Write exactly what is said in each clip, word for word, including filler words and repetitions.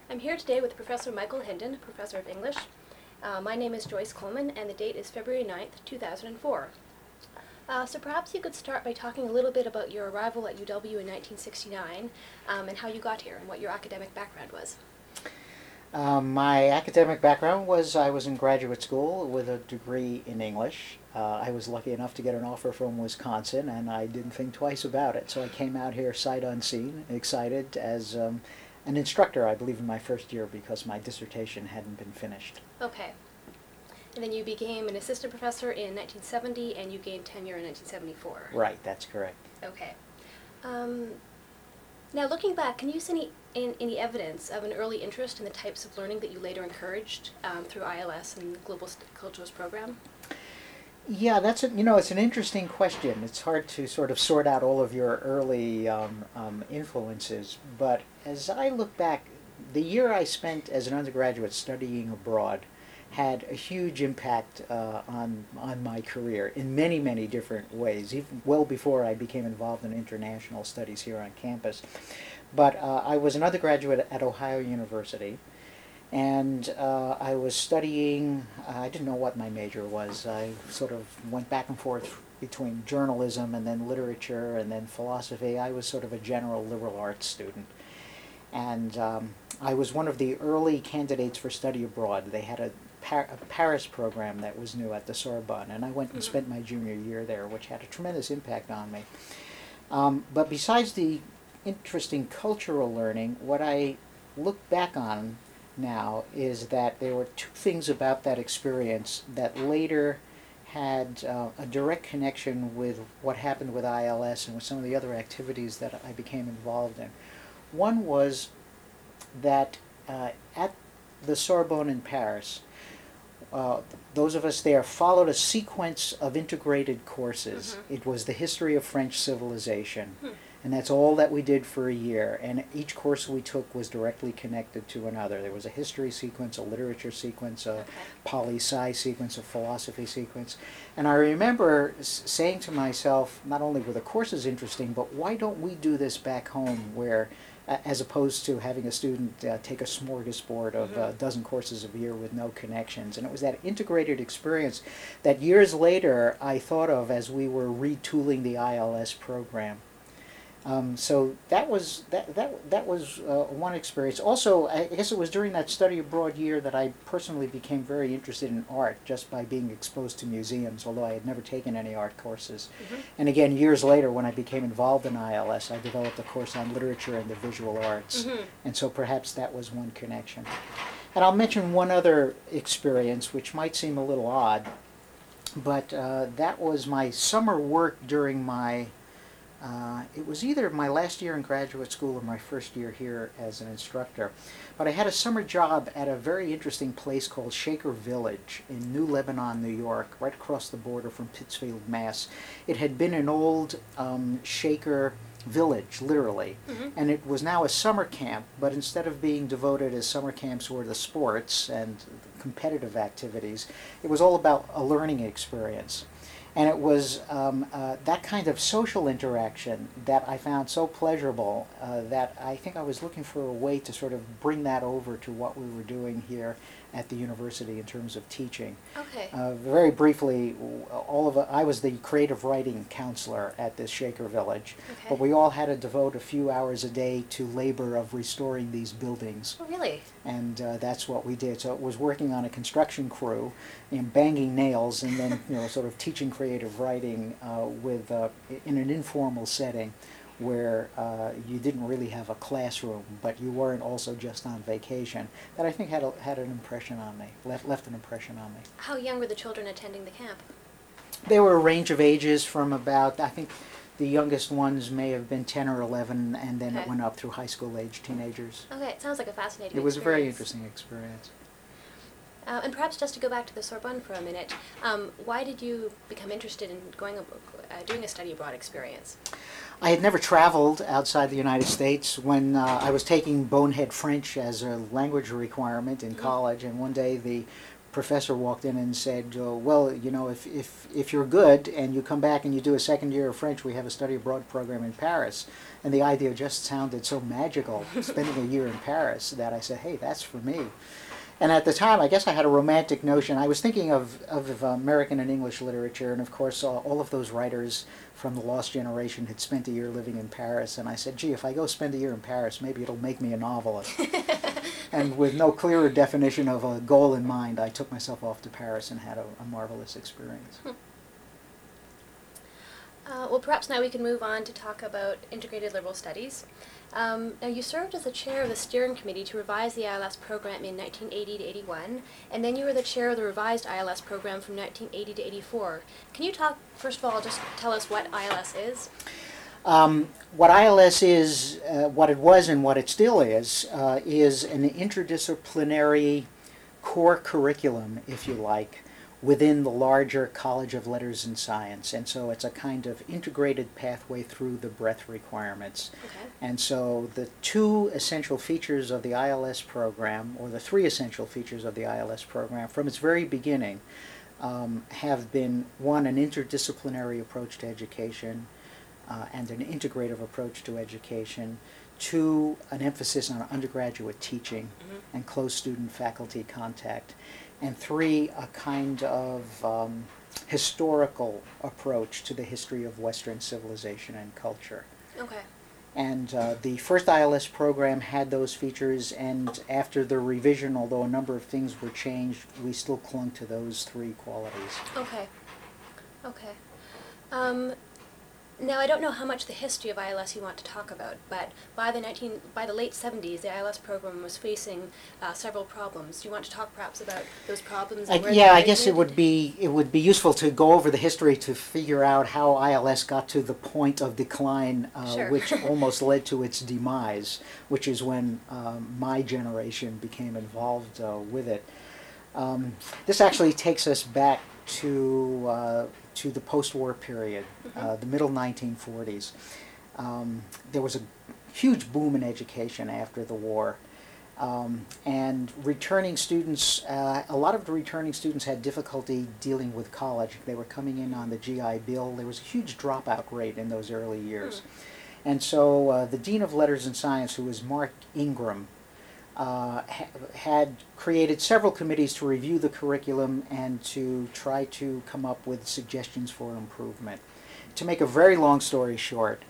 I'm here today with Professor Michael Hinden, Professor of English. Uh, my name is Joyce Coleman, and the date is February ninth, two thousand four. Uh, so perhaps you could start by talking a little bit about your arrival at U W in nineteen sixty-nine, um, and how you got here, and what your academic background was. Um, my academic background was I was in graduate school with a degree in English. Uh, I was lucky enough to get an offer from Wisconsin, and I didn't think twice about it. So I came out here sight unseen, excited as um, an instructor, I believe, in my first year because my dissertation hadn't been finished. Okay. And then you became an assistant professor in nineteen seventy, and you gained tenure in nineteen seventy-four. Right, that's correct. Okay. Um, now, looking back, can you see any, in, any evidence of an early interest in the types of learning that you later encouraged um, through I L S and Global Cultures program? Yeah, that's a, you know, it's an interesting question. It's hard to sort of sort out all of your early um, um, influences, but as I look back, the year I spent as an undergraduate studying abroad had a huge impact uh, on on my career in many, many different ways, even well before I became involved in international studies here on campus. But uh, I was an undergraduate at Ohio University, and uh, I was studying, uh, I didn't know what my major was. I sort of went back and forth between journalism and then literature and then philosophy. I was sort of a general liberal arts student. And um, I was one of the early candidates for study abroad. They had a, Par- a Paris program that was new at the Sorbonne, and I went and spent my junior year there, which had a tremendous impact on me. Um, but besides the interesting cultural learning, what I look back on now is that there were two things about that experience that later had uh, a direct connection with what happened with I L S and with some of the other activities that I became involved in. One was that uh, at the Sorbonne in Paris, uh, those of us there followed a sequence of integrated courses. Mm-hmm. It was the history of French civilization. Hmm. And that's all that we did for a year. And each course we took was directly connected to another. There was a history sequence, a literature sequence, a okay. poli-sci sequence, a philosophy sequence. And I remember s- saying to myself, not only were the courses interesting, but why don't we do this back home where, uh, as opposed to having a student uh, take a smorgasbord of mm-hmm. a dozen courses a year with no connections. And it was that integrated experience that years later I thought of as we were retooling the I L S program. Um, so that was that that that was uh, one experience. Also, I guess it was during that study abroad year that I personally became very interested in art, just by being exposed to museums, although I had never taken any art courses. Mm-hmm. And again, years later, when I became involved in I L S, I developed a course on literature and the visual arts, mm-hmm. and so perhaps that was one connection. And I'll mention one other experience, which might seem a little odd, but uh, that was my summer work during my Uh, it was either my last year in graduate school or my first year here as an instructor. But I had a summer job at a very interesting place called Shaker Village in New Lebanon, New York, right across the border from Pittsfield, Mass. It had been an old um, Shaker village, literally, mm-hmm. and it was now a summer camp, but instead of being devoted as summer camps were to sports and competitive activities, it was all about a learning experience. And it was um, uh, that kind of social interaction that I found so pleasurable uh, that I think I was looking for a way to sort of bring that over to what we were doing here at the university in terms of teaching. Okay. Uh, very briefly, all of I was the creative writing counselor at this Shaker Village, okay. but we all had to devote a few hours a day to labor of restoring these buildings. Oh, really? And uh, that's what we did. So it was working on a construction crew, you know, banging nails, and then you know, sort of teaching creative writing uh, with uh, in an informal setting, where uh, you didn't really have a classroom, but you weren't also just on vacation. That I think had a, had an impression on me, left left an impression on me. How young were the children attending the camp? They were a range of ages from about, I think, the youngest ones may have been ten or eleven, and then okay. it went up through high school age teenagers. Okay, it sounds like a fascinating It was experience. a very interesting experience. Uh, and perhaps just to go back to the Sorbonne for a minute, um, why did you become interested in going uh, doing a study abroad experience? I had never traveled outside the United States when uh, I was taking bonehead French as a language requirement in mm-hmm. college, and one day the professor walked in and said, oh, well, you know, if, if, if you're good and you come back and you do a second year of French, we have a study abroad program in Paris. And the idea just sounded so magical, spending a year in Paris, that I said, hey, that's for me. And at the time, I guess I had a romantic notion. I was thinking of, of American and English literature, and of course, uh, all of those writers from the Lost Generation had spent a year living in Paris. And I said, gee, if I go spend a year in Paris, maybe it'll make me a novelist. And with no clearer definition of a goal in mind, I took myself off to Paris and had a, a marvelous experience. Hmm. Uh, well, perhaps now we can move on to talk about integrated liberal studies. Um, now, you served as the chair of the steering committee to revise the I L S program in nineteen eighty to eighty-one, and then you were the chair of the revised I L S program from nineteen eighty to eighty-four. Can you talk, first of all, just tell us what I L S is? Um, what I L S is, uh, what it was and what it still is, uh, is an interdisciplinary core curriculum, if you like, within the larger College of Letters and Science. And so it's a kind of integrated pathway through the breadth requirements. Okay. And so the two essential features of the I L S program, or the three essential features of the I L S program from its very beginning, um, have been, one, an interdisciplinary approach to education, uh, and an integrative approach to education, two, an emphasis on undergraduate teaching mm-hmm. and close student-faculty contact, and three, a kind of um, historical approach to the history of Western civilization and culture. Okay. And uh, the first I L S program had those features, and after the revision, although a number of things were changed, we still clung to those three qualities. Okay. Okay. Um, Now, I don't know how much the history of I L S you want to talk about, but by the nineteen by the late seventies, the I L S program was facing uh, several problems. Do you want to talk perhaps about those problems? And I, where yeah, they I guess it would be it would be useful to go over the history to figure out how I L S got to the point of decline, uh, Sure. which almost led to its demise, which is when um, my generation became involved uh, with it. Um, this actually takes us back to uh, to the post-war period, mm-hmm. uh, the middle nineteen forties. Um, there was a huge boom in education after the war, um, and returning students, uh, a lot of the returning students had difficulty dealing with college. They were coming in on the G I Bill. There was a huge dropout rate in those early years. Mm. And so uh, the Dean of Letters and Science, who was Mark Ingram, Uh, ha- had created several committees to review the curriculum and to try to come up with suggestions for improvement. To make a very long story short,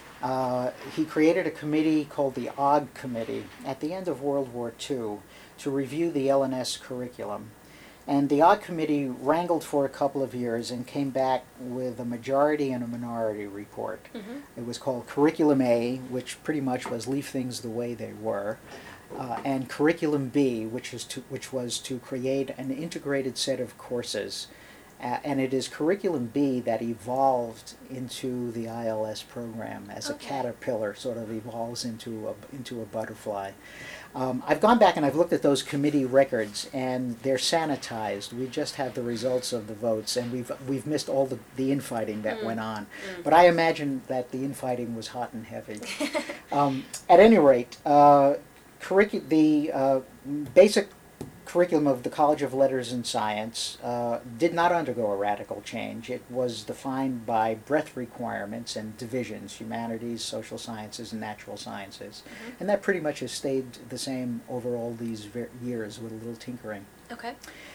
uh, he created a committee called the O G Committee at the end of World War Two to review the L and S curriculum. And the O G Committee wrangled for a couple of years and came back with a majority and a minority report. Mm-hmm. It was called Curriculum A, which pretty much was leave things the way they were. Uh, and Curriculum B, which is to, which was to create an integrated set of courses, uh, and it is Curriculum B that evolved into the I L S program as okay. a caterpillar sort of evolves into a into a butterfly. Um, I've gone back and I've looked at those committee records, and they're sanitized. We just have the results of the votes, and we've we've missed all the, the infighting that mm. went on. Mm. But I imagine that the infighting was hot and heavy. um, at any rate. Uh, Curricu- the uh, basic curriculum of the College of Letters and Science uh, did not undergo a radical change. It was defined by breadth requirements and divisions, humanities, social sciences, and natural sciences. Mm-hmm. And that pretty much has stayed the same over all these ver- years with a little tinkering. Okay.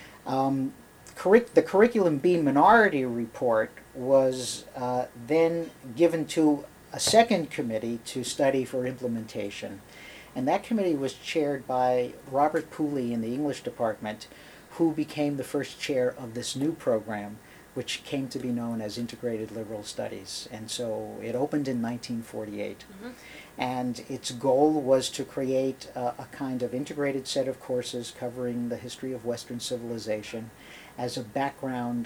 Um, curric- the Curriculum B minority report was uh, then given to a second committee to study for implementation. And that committee was chaired by Robert Pooley in the English department, who became the first chair of this new program, which came to be known as Integrated Liberal Studies. And so it opened in nineteen forty-eight. Mm-hmm. And its goal was to create a, a kind of integrated set of courses covering the history of Western civilization as a background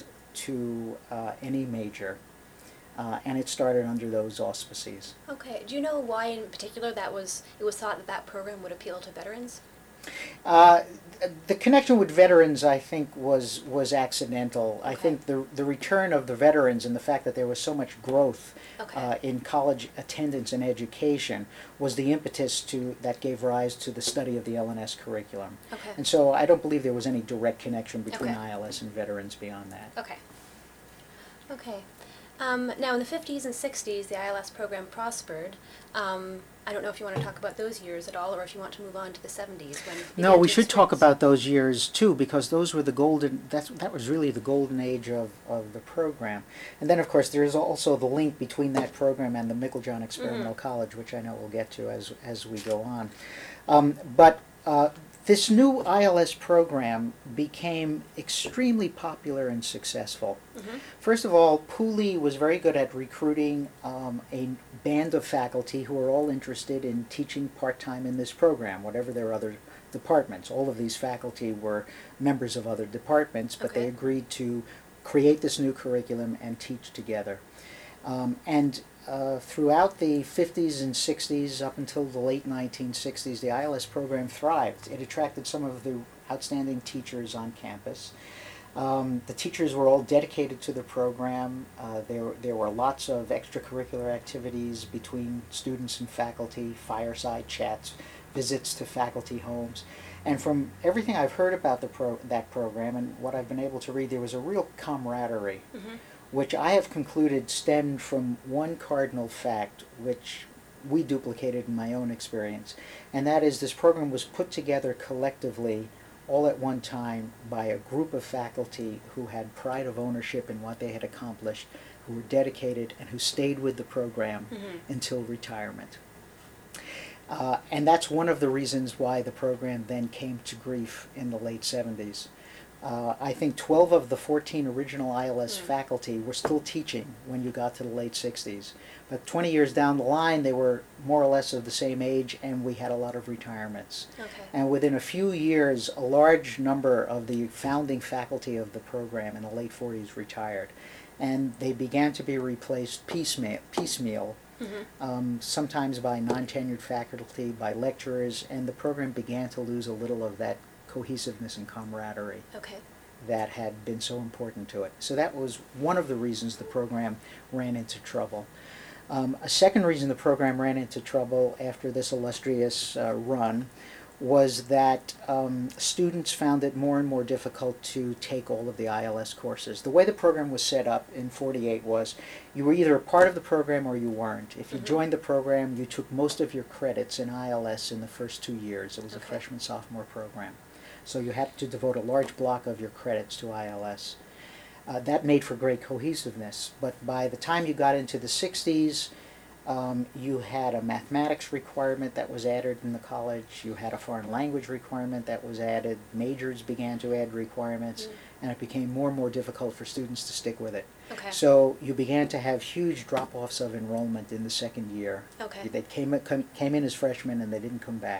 to uh, any major. Uh, and it started under those auspices. Okay. Do you know why in particular that was, it was thought that that program would appeal to veterans? Uh, the connection with veterans, I think, was was accidental. Okay. I think the the return of the veterans and the fact that there was so much growth Okay. uh, in college attendance and education was the impetus to that gave rise to the study of the L N S curriculum. Okay. And so I don't believe there was any direct connection between Okay. I L S and veterans beyond that. Okay. Okay. Um, now, in the fifties and sixties, the I L S program prospered. Um, I don't know if you want to talk about those years at all, or if you want to move on to the seventies when. it No, began we to should talk experience- about those years too, because those were the golden. That's that was really the golden age of, of the program. And then, of course, there is also the link between that program and the Meiklejohn Experimental Mhm. College, which I know we'll get to as as we go on. Um, but uh, this new I L S program became extremely popular and successful. Mhm. First of all, Pooley was very good at recruiting um, a band of faculty who were all interested in teaching part-time in this program, whatever their other departments. All of these faculty were members of other departments, but they Okay. agreed to create this new curriculum and teach together. Um, and uh, throughout the fifties and sixties, up until the late nineteen sixties, the I L S program thrived. It attracted some of the outstanding teachers on campus. Um, the teachers were all dedicated to the program. Uh, there, there were lots of extracurricular activities between students and faculty, fireside chats, visits to faculty homes. And from everything I've heard about the pro- that program and what I've been able to read, there was a real camaraderie, Mhm. which I have concluded stemmed from one cardinal fact, which we duplicated in my own experience, and that is this program was put together collectively all at one time by a group of faculty who had pride of ownership in what they had accomplished, who were dedicated, and who stayed with the program Mhm. until retirement. Uh, and that's one of the reasons why the program then came to grief in the late seventies. Uh, I think twelve of the fourteen original I L S Mm. faculty were still teaching when you got to the late sixties. But twenty years down the line, they were more or less of the same age, and we had a lot of retirements. Okay. And within a few years, a large number of the founding faculty of the program in the late forties retired. And they began to be replaced piecemeal, piecemeal Mhm. um, sometimes by non-tenured faculty, by lecturers, and the program began to lose a little of that cohesiveness and camaraderie Okay. that had been so important to it. So that was one of the reasons the program ran into trouble. Um, a second reason the program ran into trouble after this illustrious uh, run was that um, students found it more and more difficult to take all of the I L S courses. The way the program was set up in forty-eight was you were either a part of the program or you weren't. If you Mhm. joined the program, you took most of your credits in I L S in the first two years. It was a Okay. freshman-sophomore program. So you had to devote a large block of your credits to I L S. Uh, that made for great cohesiveness, but by the time you got into the sixties, um, you had a mathematics requirement that was added in the college, you had a foreign language requirement that was added, majors began to add requirements, Mm. and it became more and more difficult for students to stick with it. Okay. So you began to have huge drop-offs of enrollment in the second year. Okay. They came, come- came in as freshmen and they didn't come back.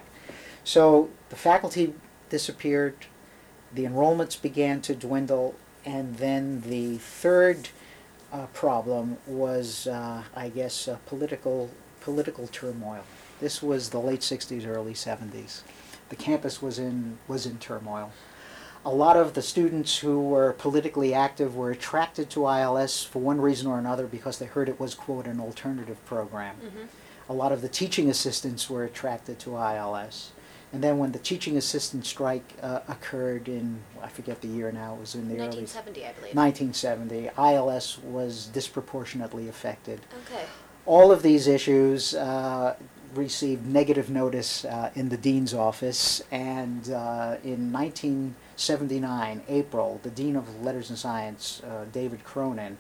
So the faculty disappeared, the enrollments began to dwindle, and then the third uh, problem was, uh, I guess, uh, political political turmoil. This was the late sixties, early seventies. The campus was in was in turmoil. A lot of the students who were politically active were attracted to I L S for one reason or another because they heard it was, quote, an alternative program. Mhm. A lot of the teaching assistants were attracted to I L S. And then when the teaching assistant strike uh, occurred in, I forget the year now, it was in the early... nineteen seventy, I believe. nineteen seventy, I L S was disproportionately affected. Okay. All of these issues uh, received negative notice uh, in the dean's office, and uh, in nineteen seventy-nine, April, the dean of letters and science, uh, David Cronin,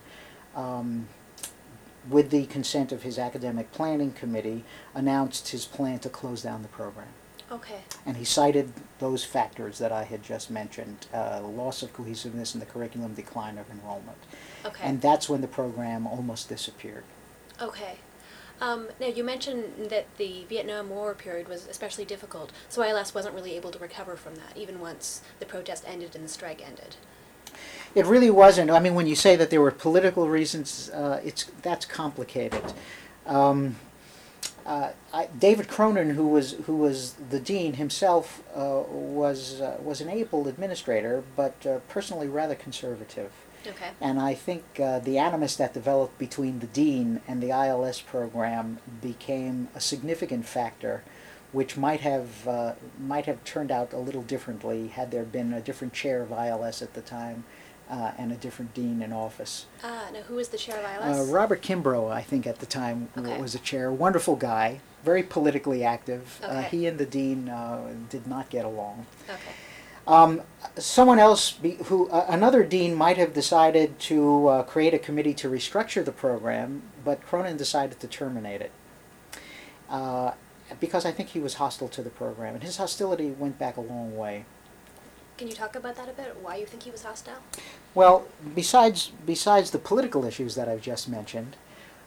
um, with the consent of his academic planning committee, announced his plan to close down the program. Okay. And he cited those factors that I had just mentioned, uh, loss of cohesiveness in the curriculum, decline of enrollment. Okay. And that's when the program almost disappeared. Okay. Um, now, you mentioned that the Vietnam War period was especially difficult, so I L S wasn't really able to recover from that, even once the protest ended and the strike ended. It really wasn't. I mean, when you say that there were political reasons, uh, it's that's complicated. Um, uh, I, David Cronin, who was who was the dean himself, uh, was uh, was an able administrator, but uh, personally rather conservative. Okay. And I think uh, the animus that developed between the dean and the I L S program became a significant factor, which might have uh, might have turned out a little differently had there been a different chair of I L S at the time uh, and a different dean in office. Ah, now who was the chair of I L Uh, S? Robert Kimbrough, I think, at the time Okay. was a chair. Wonderful guy, very politically active. Uh, Okay. he and the dean uh, did not get along. Okay. Um, someone else, be, who uh, another dean might have decided to uh, create a committee to restructure the program, but Cronin decided to terminate it uh, because I think he was hostile to the program, and his hostility went back a long way. Can you talk about that a bit? Why you think he was hostile? Well, besides besides the political issues that I've just mentioned,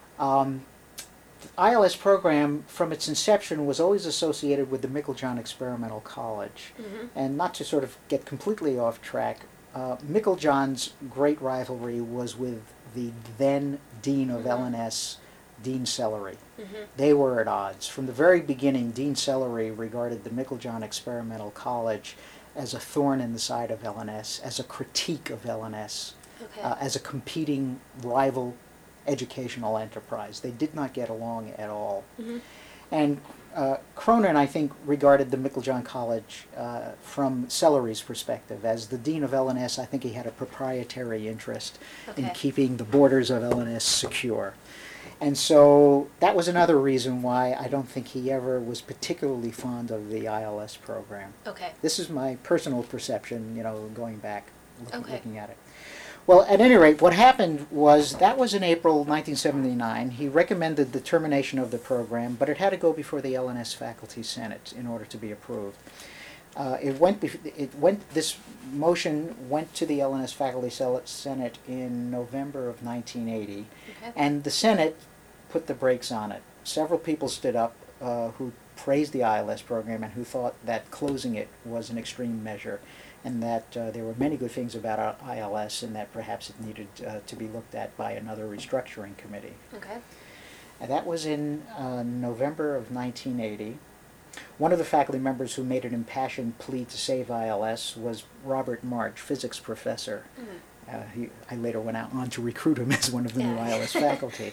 um, the I L S program, from its inception, was always associated with the Meiklejohn Experimental College. Mm-hmm. And not to sort of get completely off track, uh, Meiklejohn's great rivalry was with the then Dean of Mhm. L N S, Dean Sellery. Mm-hmm. They were at odds. From the very beginning, Dean Sellery regarded the Meiklejohn Experimental College as a thorn in the side of L N S, as a critique of L N S, Okay. uh, as a competing rival educational enterprise. They did not get along at all. Mm-hmm. And uh, Cronin, I think, regarded the Meiklejohn College uh, from Sellery's perspective. As the dean of L N S, I think he had a proprietary interest in Okay. keeping the borders of L N S secure. And so that was another reason why I don't think he ever was particularly fond of the I L S program. Okay. This is my personal perception, you know, going back, look, Okay. looking at it. Well, at any rate, what happened was, that was in April nineteen seventy-nine. He recommended the termination of the program, but it had to go before the L N S Faculty Senate in order to be approved. Uh, it went, bef- it went, this motion went to the L N S Faculty Sel- Senate in November of nineteen eighty, Okay. and the Senate put the brakes on it. Several people stood up uh, who praised the I L S program and who thought that closing it was an extreme measure, and that uh, there were many good things about our I L S, and that perhaps it needed uh, to be looked at by another restructuring committee. Okay. And that was in uh, November of nineteen eighty. One of the faculty members who made an impassioned plea to save I L S was Robert March, physics professor. Mm-hmm. Uh, he, I later went out on to recruit him as one of the new Yeah. I L S faculty.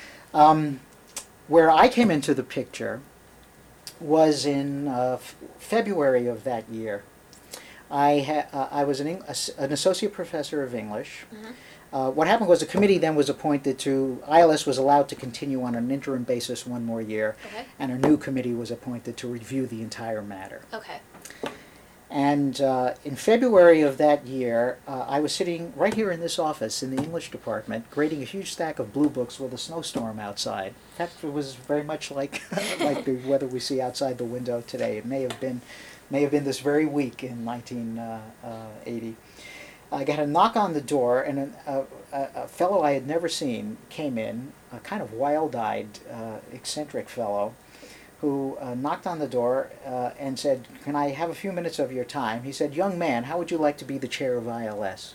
Um, where I came into the picture was in uh, f- February of that year. I, ha- uh, I was an, Eng- as- an associate professor of English. Mm-hmm. Uh, what happened was a committee then was appointed to, I L S was allowed to continue on an interim basis one more year, Okay. and a new committee was appointed to review the entire matter. Okay. And uh, in February of that year, uh, I was sitting right here in this office in the English department, grading a huge stack of blue books with a snowstorm outside. That was very much like like the weather we see outside the window today. It may have been may have been this very week in nineteen eighty. I got a knock on the door, and a, a, a fellow I had never seen came in, a kind of wild-eyed, uh, eccentric fellow, who uh, knocked on the door uh, and said, "Can I have a few minutes of your time?" He said, "Young man, how would you like to be the chair of I L S?"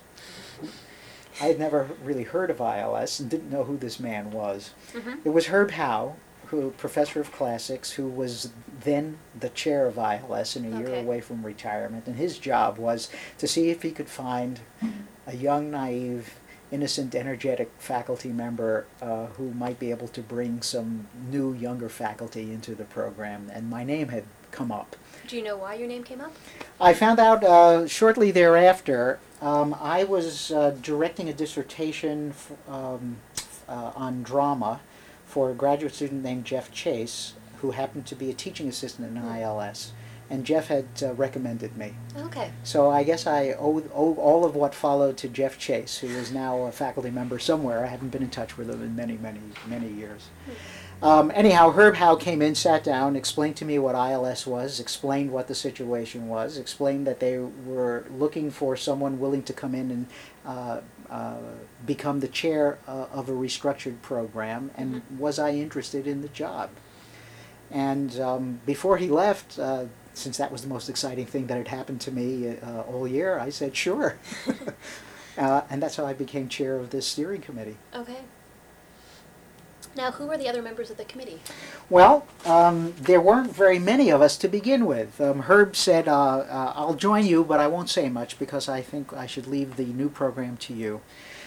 I had never really heard of I L S and didn't know who this man was. Mm-hmm. It was Herb Howe, who professor of classics, who was then the chair of I L S and a year Okay. away from retirement, and his job was to see if he could find a young, naive, innocent, energetic faculty member uh, who might be able to bring some new, younger faculty into the program, and my name had come up. Do you know why your name came up? I found out uh, shortly thereafter. Um, I was uh, directing a dissertation f- um, uh, on drama for a graduate student named Jeff Chase, who happened to be a teaching assistant in I L S, and Jeff had uh, recommended me. Okay. So I guess I owe, owe all of what followed to Jeff Chase, who is now a faculty member somewhere. I haven't been in touch with him in many, many, many years. Um, anyhow, Herb Howe came in, sat down, explained to me what I L S was, explained what the situation was, explained that they were looking for someone willing to come in and uh, uh, become the chair uh, of a restructured program, and Mhm. was I interested in the job. And um, before he left, uh, since that was the most exciting thing that had happened to me uh, all year, I said, sure. uh, and that's how I became chair of this steering committee. Okay. Now, who were the other members of the committee? Well, um, there weren't very many of us to begin with. Um, Herb said, uh, uh, I'll join you, but I won't say much because I think I should leave the new program to you.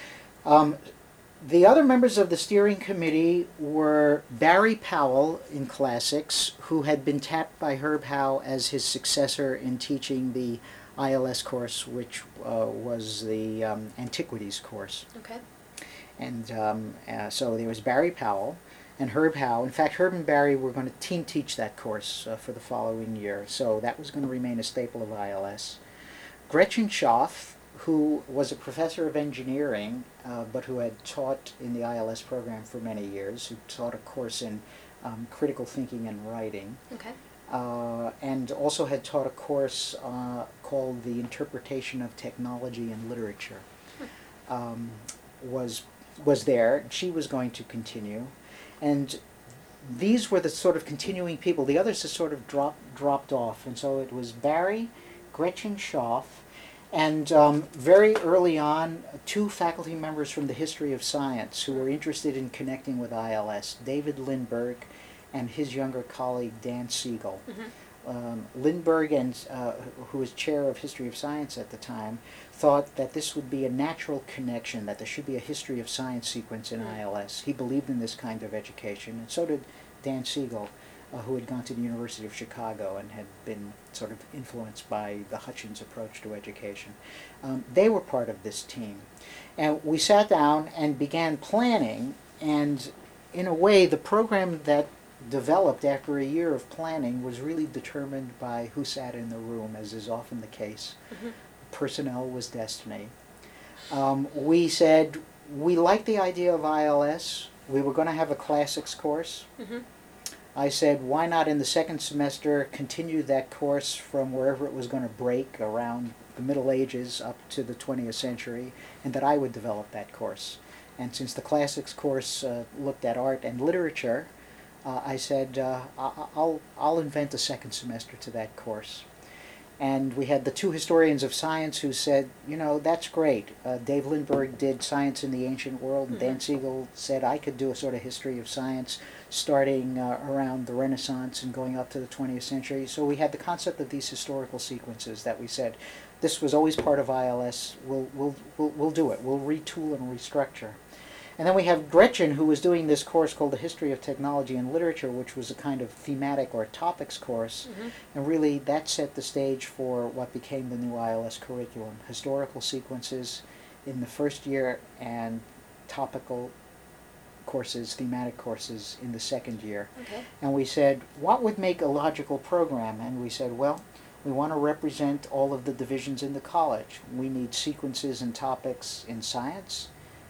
Um, the other members of the steering committee were Barry Powell in classics, who had been tapped by Herb Howe as his successor in teaching the I L S course, which uh, was the um, antiquities course. Okay. And um, uh, so there was Barry Powell and Herb Howe. In fact, Herb and Barry were going to team teach that course uh, for the following year. So that was going to remain a staple of I L S. Gretchen Schaff, who was a professor of engineering, uh, but who had taught in the I L S program for many years, who taught a course in um, critical thinking and writing. Okay. Uh, and also had taught a course uh, called The Interpretation of Technology and Literature. Hmm. Um, was was there. She was going to continue. And these were the sort of continuing people. The others just sort of dropped dropped off. And so it was Barry, Gretchen Schaff, and um, very early on, two faculty members from the history of science who were interested in connecting with I L S, David Lindbergh and his younger colleague, Dan Siegel. Mm-hmm. Um, Lindbergh, and, uh, who was chair of history of science at the time, thought that this would be a natural connection, that there should be a history of science sequence in I L S. He believed in this kind of education, and so did Dan Siegel, uh, who had gone to the University of Chicago and had been sort of influenced by the Hutchins approach to education. Um, they were part of this team. And we sat down and began planning, and in a way, the program that developed after a year of planning was really determined by who sat in the room, as is often the case. Mm-hmm. Personnel was destiny. Um, we said we liked the idea of I L S. We were going to have a classics course. Mm-hmm. I said, why not in the second semester continue that course from wherever it was going to break around the Middle Ages up to the twentieth century, and that I would develop that course. And since the classics course uh, looked at art and literature, uh, I said, uh, I'll, I'll invent a second semester to that course. And we had the two historians of science who said, you know, that's great. Uh, Dave Lindbergh did Science in the Ancient World, and Mm-hmm. Dan Siegel said I could do a sort of history of science starting uh, around the Renaissance and going up to the twentieth century. So we had the concept of these historical sequences that we said, this was always part of I L S, we'll, we'll, we'll, we'll do it, we'll retool and restructure. And then we have Gretchen, who was doing this course called The History of Technology and Literature, which was a kind of thematic or topics course. Mm-hmm. And really, that set the stage for what became the new I L S curriculum. Historical sequences in the first year and topical courses, thematic courses in the second year. Okay. And we said, what would make a logical program? And we said, well, we want to represent all of the divisions in the college. We need sequences and topics in science,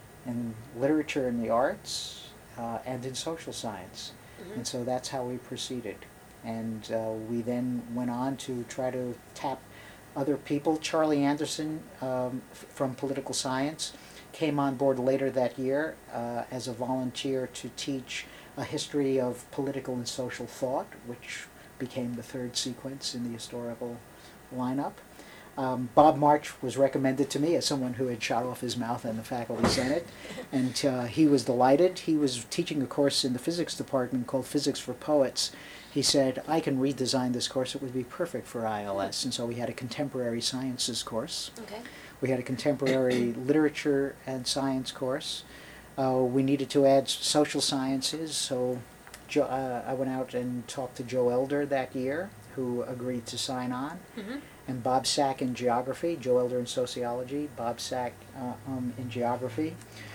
in literature and the arts, uh, and in social science. Mm-hmm. And so that's how we proceeded. And uh, we then went on to try to tap other people. Charlie Anderson um, f- from political science came on board later that year uh, as a volunteer to teach a history of political and social thought, which became the third sequence in the historical lineup. Um, Bob March was recommended to me as someone who had shot off his mouth in the faculty senate, and uh, he was delighted. He was teaching a course in the physics department called Physics for Poets. He said, I can redesign this course, it would be perfect for I L S. And so we had a contemporary sciences course. Okay. We had a contemporary literature and science course. Uh, we needed to add social sciences, so jo- uh, I went out and talked to Joe Elder that year, who agreed to sign on. Mm-hmm. And Bob Sack in geography, Joe Elder in sociology, Bob Sack uh, um, in geography.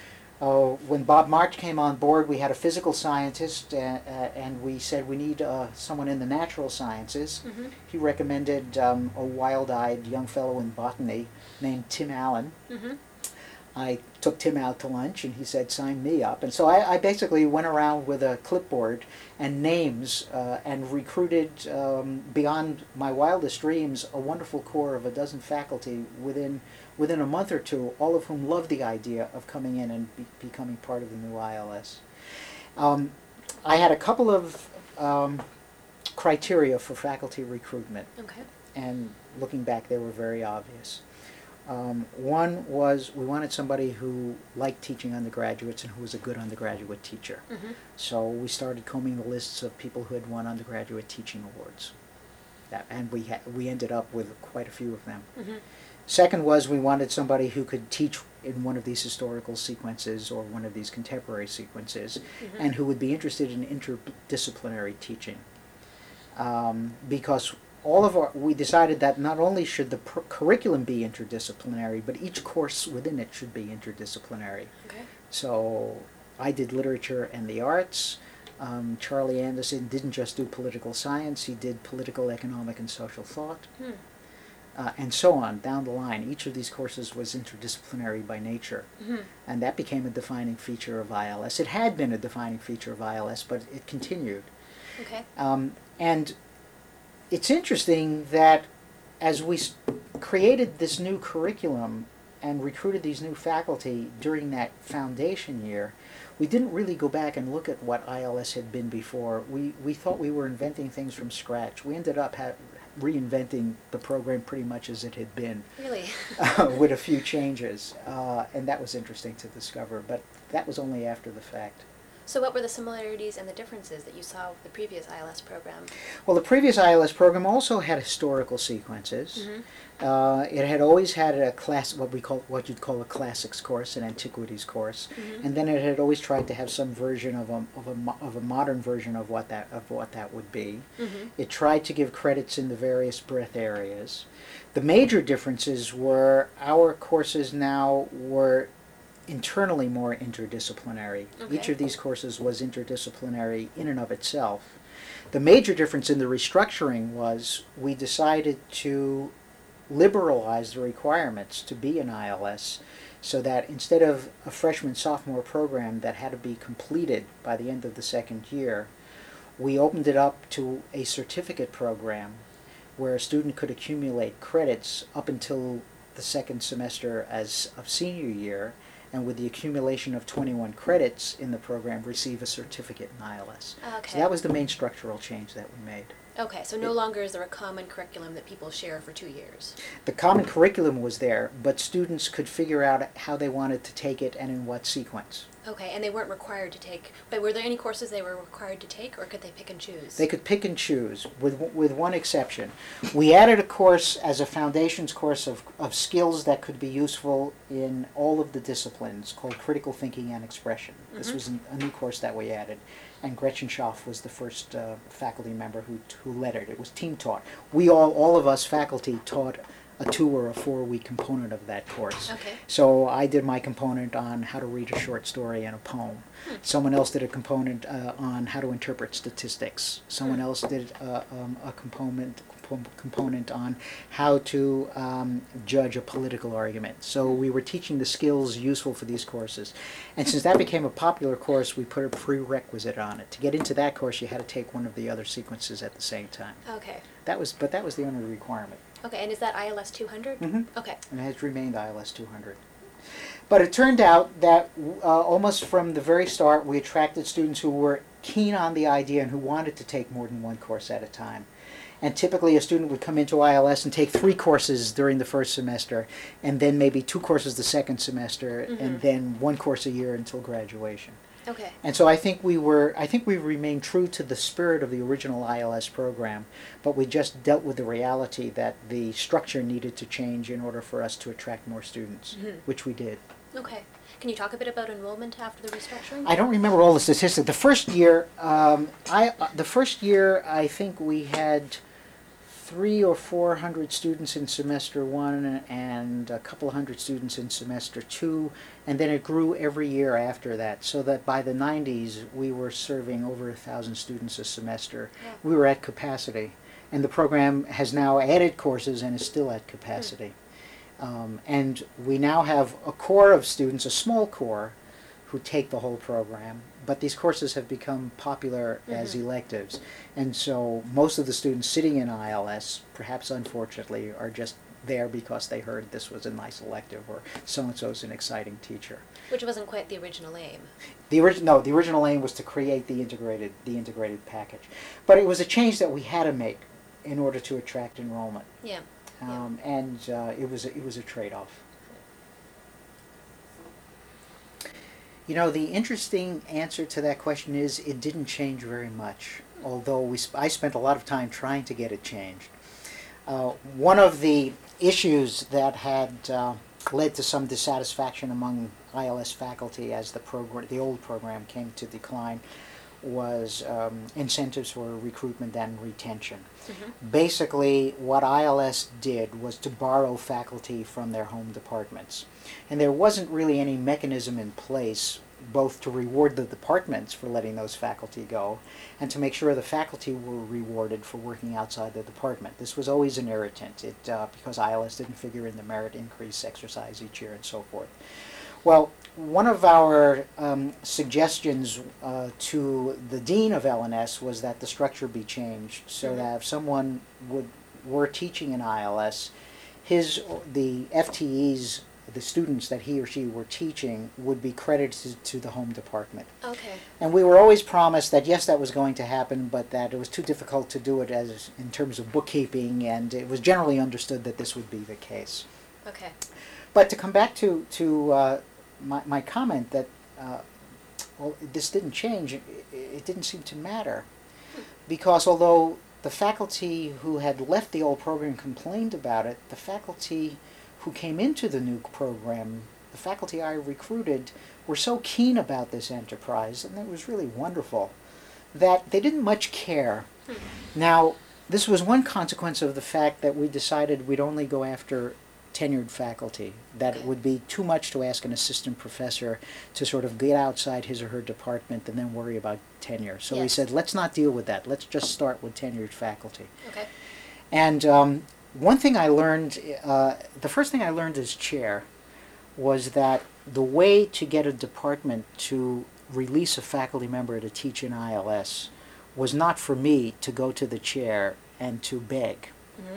Uh, when Bob March came on board, we had a physical scientist, uh, uh, and we said we need uh, someone in the natural sciences. Mm-hmm. He recommended um, a wild-eyed young fellow in botany named Tim Allen. Mm-hmm. I took Tim out to lunch, and he said, sign me up. And so I, I basically went around with a clipboard and names uh, and recruited, um, beyond my wildest dreams, a wonderful core of a dozen faculty within within a month or two, all of whom loved the idea of coming in and be, becoming part of the new I L S. Um, I had a couple of um, criteria for faculty recruitment, Okay. and looking back, they were very obvious. Um, one was we wanted somebody who liked teaching undergraduates and who was a good undergraduate teacher. Mm-hmm. So we started combing the lists of people who had won undergraduate teaching awards. That, and we ha- we ended up with quite a few of them. Mm-hmm. Second was we wanted somebody who could teach in one of these historical sequences or one of these contemporary sequences, Mm-hmm. and who would be interested in interdisciplinary teaching. Um, because all of our, we decided that not only should the pr- curriculum be interdisciplinary, but each course within it should be interdisciplinary. Okay. So I did literature and the arts. Um, Charlie Anderson didn't just do political science, he did political, economic, and social thought. Hmm. Uh, and so on, down the line. Each of these courses was interdisciplinary by nature. Mm-hmm. And that became a defining feature of I L S. It had been a defining feature of I L S, but it continued. Okay. Um, and it's interesting that as we s- created this new curriculum and recruited these new faculty during that foundation year, we didn't really go back and look at what I L S had been before. We, we thought we were inventing things from scratch. We ended up ha- reinventing the program pretty much as it had been. Really? uh, with a few changes. Uh, and that was interesting to discover, but that was only after the fact. So what were the similarities and the differences that you saw with the previous I L S program? Well, the previous I L S program also had historical sequences. Mm-hmm. Uh, it had always had a class, what we call, what you'd call a classics course, an antiquities course, Mm-hmm. and then it had always tried to have some version of a of a mo- of a modern version of what that of what that would be. Mm-hmm. It tried to give credits in the various breadth areas. The major differences were our courses now were internally more interdisciplinary. Okay. Each of these courses was interdisciplinary in and of itself. The major difference in the restructuring was we decided to liberalize the requirements to be an I L S so that instead of a freshman sophomore program that had to be completed by the end of the second year, we opened it up to a certificate program where a student could accumulate credits up until the second semester as of senior year, and with the accumulation of twenty-one credits in the program, receive a certificate in I L S. Okay. So that was the main structural change that we made. Okay, so no longer is there a common curriculum that people share for two years. The common curriculum was there, but students could figure out how they wanted to take it and in what sequence. Okay, and they weren't required to take, but were there any courses they were required to take, or could they pick and choose? They could pick and choose, with with one exception. We added a course as a foundations course of, of skills that could be useful in all of the disciplines called critical thinking and expression. This Mhm. was an, a new course that we added, and Gretchen Schaff was the first uh, faculty member who who led it. It was team taught. We all, all of us faculty taught a two or a four week component of that course. Okay. So I did my component on how to read a short story and a poem. Hmm. Someone else did a component uh, on how to interpret statistics. Someone Hmm. else did uh, um, a component compo- component on how to um, judge a political argument. So we were teaching the skills useful for these courses. And since that became a popular course, we put a prerequisite on it. To get into that course, you had to take one of the other sequences at the same time. Okay. That was, but that was the only requirement. Okay, and is that I L S two hundred? Mm-hmm. Okay. And it has remained I L S two hundred. But it turned out that uh, almost from the very start, we attracted students who were keen on the idea and who wanted to take more than one course at a time. And typically a student would come into I L S and take three courses during the first semester, and then maybe two courses the second semester, Mhm. and then one course a year until graduation. Okay. And so I think we were, I think we remained true to the spirit of the original I L S program, but we just dealt with the reality that the structure needed to change in order for us to attract more students, Mhm. which we did. Okay. Can you talk a bit about enrollment after the restructuring? I don't remember all the statistics. The first year, um, I uh, the first year I think we had three or four hundred students in semester one and a couple of hundred students in semester two, and then it grew every year after that, so that by the nineties we were serving over a thousand students a semester. Yeah. We were at capacity, and the program has now added courses and is still at capacity. Um, and we now have a core of students, a small core, who take the whole program, but these courses have become popular as Mhm. electives. And so most of the students sitting in I L S, perhaps unfortunately, are just there because they heard this was a nice elective or so-and-so's an exciting teacher. Which wasn't quite the original aim. The original, no, the original aim was to create the integrated, the integrated package. But it was a change that we had to make in order to attract enrollment. Yeah. Um, yeah. And uh, it was a, it was a trade-off. You know, the interesting answer to that question is it didn't change very much, although we sp- I spent a lot of time trying to get it changed. Uh, one of the issues that had uh, led to some dissatisfaction among I L S faculty as the program, the old program came to decline was um, incentives for recruitment and retention. Mm-hmm. Basically, what I L S did was to borrow faculty from their home departments. And there wasn't really any mechanism in place both to reward the departments for letting those faculty go and to make sure the faculty were rewarded for working outside the department. This was always an irritant it, uh, because I L S didn't figure in the merit increase exercise each year and so forth. Well, one of our um, suggestions uh, to the dean of L N S was that the structure be changed so mm-hmm. that if someone would were teaching in I L S, his the F T Es, the students that he or she were teaching, would be credited to the home department. Okay. And we were always promised that yes, that was going to happen, but that it was too difficult to do it as in terms of bookkeeping, and it was generally understood that this would be the case. Okay. But to come back to to uh, my my comment that uh, well, this didn't change, it, it didn't seem to matter, because although the faculty who had left the old program complained about it, the faculty who came into the new program, the faculty I recruited, were so keen about this enterprise, and it was really wonderful, that they didn't much care. Hmm. Now, this was one consequence of the fact that we decided we'd only go after tenured faculty, that it would be too much to ask an assistant professor to sort of get outside his or her department and then worry about tenure. So we Yes. said, let's not deal with that. Let's just start with tenured faculty. Okay. And um, one thing I learned, uh, the first thing I learned as chair was that the way to get a department to release a faculty member to teach in I L S was not for me to go to the chair and to beg. Mm-hmm.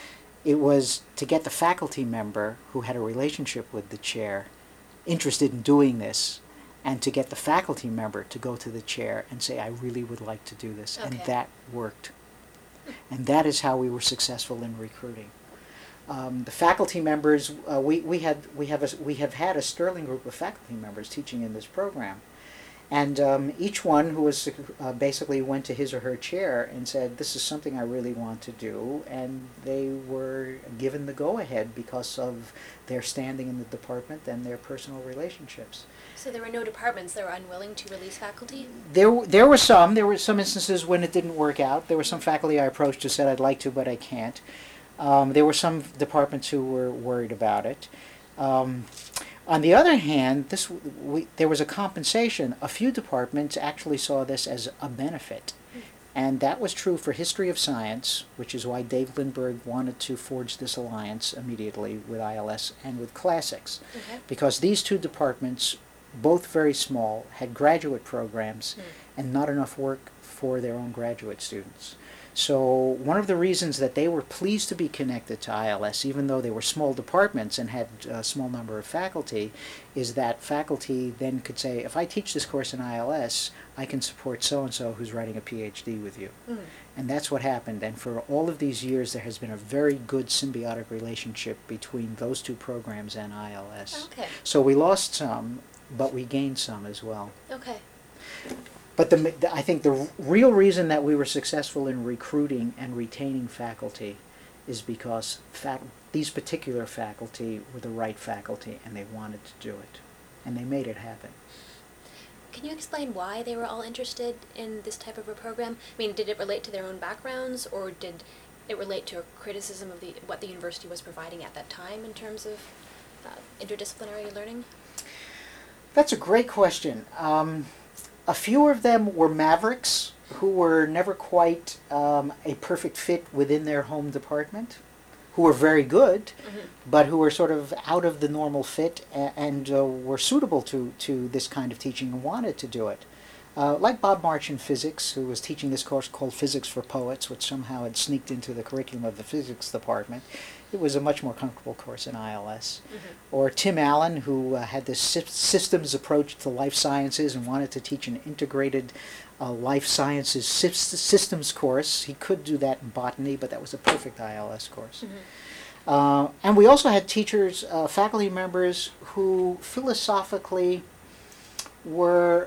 It was to get the faculty member who had a relationship with the chair interested in doing this, and to get the faculty member to go to the chair and say, I really would like to do this. Okay. And that worked. And that is how we were successful in recruiting. Um, the faculty members, uh, we, we, had, we, have a, we have had a sterling group of faculty members teaching in this program. And um, each one who was uh, basically went to his or her chair and said, this is something I really want to do, and they were given the go-ahead because of their standing in the department and their personal relationships. So there were no departments that were unwilling to release faculty? There, there were some. There were some instances when it didn't work out. There were some faculty I approached who said, I'd like to, but I can't. Um, there were some departments who were worried about it. Um, On the other hand, this we, there was a compensation. A few departments actually saw this as a benefit. And that was true for History of Science, which is why Dave Lindbergh wanted to forge this alliance immediately with I L S, and with Classics. Okay. Because these two departments, both very small, had graduate programs Mm. and not enough work for their own graduate students. So one of the reasons that they were pleased to be connected to I L S, even though they were small departments and had a small number of faculty, is that faculty then could say, if I teach this course in I L S, I can support so-and-so who's writing a P H D with you. Mm. And that's what happened. And for all of these years, there has been a very good symbiotic relationship between those two programs and I L S. Okay. So we lost some, but we gained some as well. Okay. But the, the, I think the r- real reason that we were successful in recruiting and retaining faculty is because fac- these particular faculty were the right faculty and they wanted to do it. And they made it happen. Can you explain why they were all interested in this type of a program? I mean, did it relate to their own backgrounds, or did it relate to a criticism of the what the university was providing at that time in terms of uh, interdisciplinary learning? That's a great question. Um, A few of them were mavericks who were never quite um, a perfect fit within their home department, who were very good, Mm-hmm. but who were sort of out of the normal fit a- and uh, were suitable to, to this kind of teaching and wanted to do it. Uh, like Bob March in physics, who was teaching this course called Physics for Poets, which somehow had sneaked into the curriculum of the physics department. it was a much more comfortable course in I L S. Mm-hmm. Or Tim Allen, who uh, had this sy- systems approach to life sciences and wanted to teach an integrated uh, life sciences sy- systems course. He could do that in botany, but that was a perfect I L S course. Mm-hmm. Uh, and we also had teachers, uh, faculty members, who philosophically were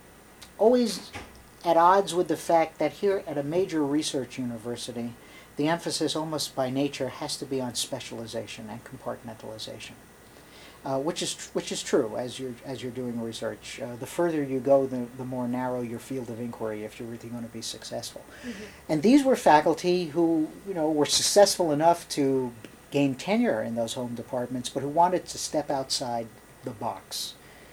always at odds with the fact that here at a major research university, the emphasis almost by nature has to be on specialization and compartmentalization, uh, which is tr- which is true as you're as you're doing research. Uh, the further you go, the, the more narrow your field of inquiry if you're really going to be successful. Mm-hmm. And these were faculty who, you know, were successful enough to gain tenure in those home departments, but who wanted to step outside the box.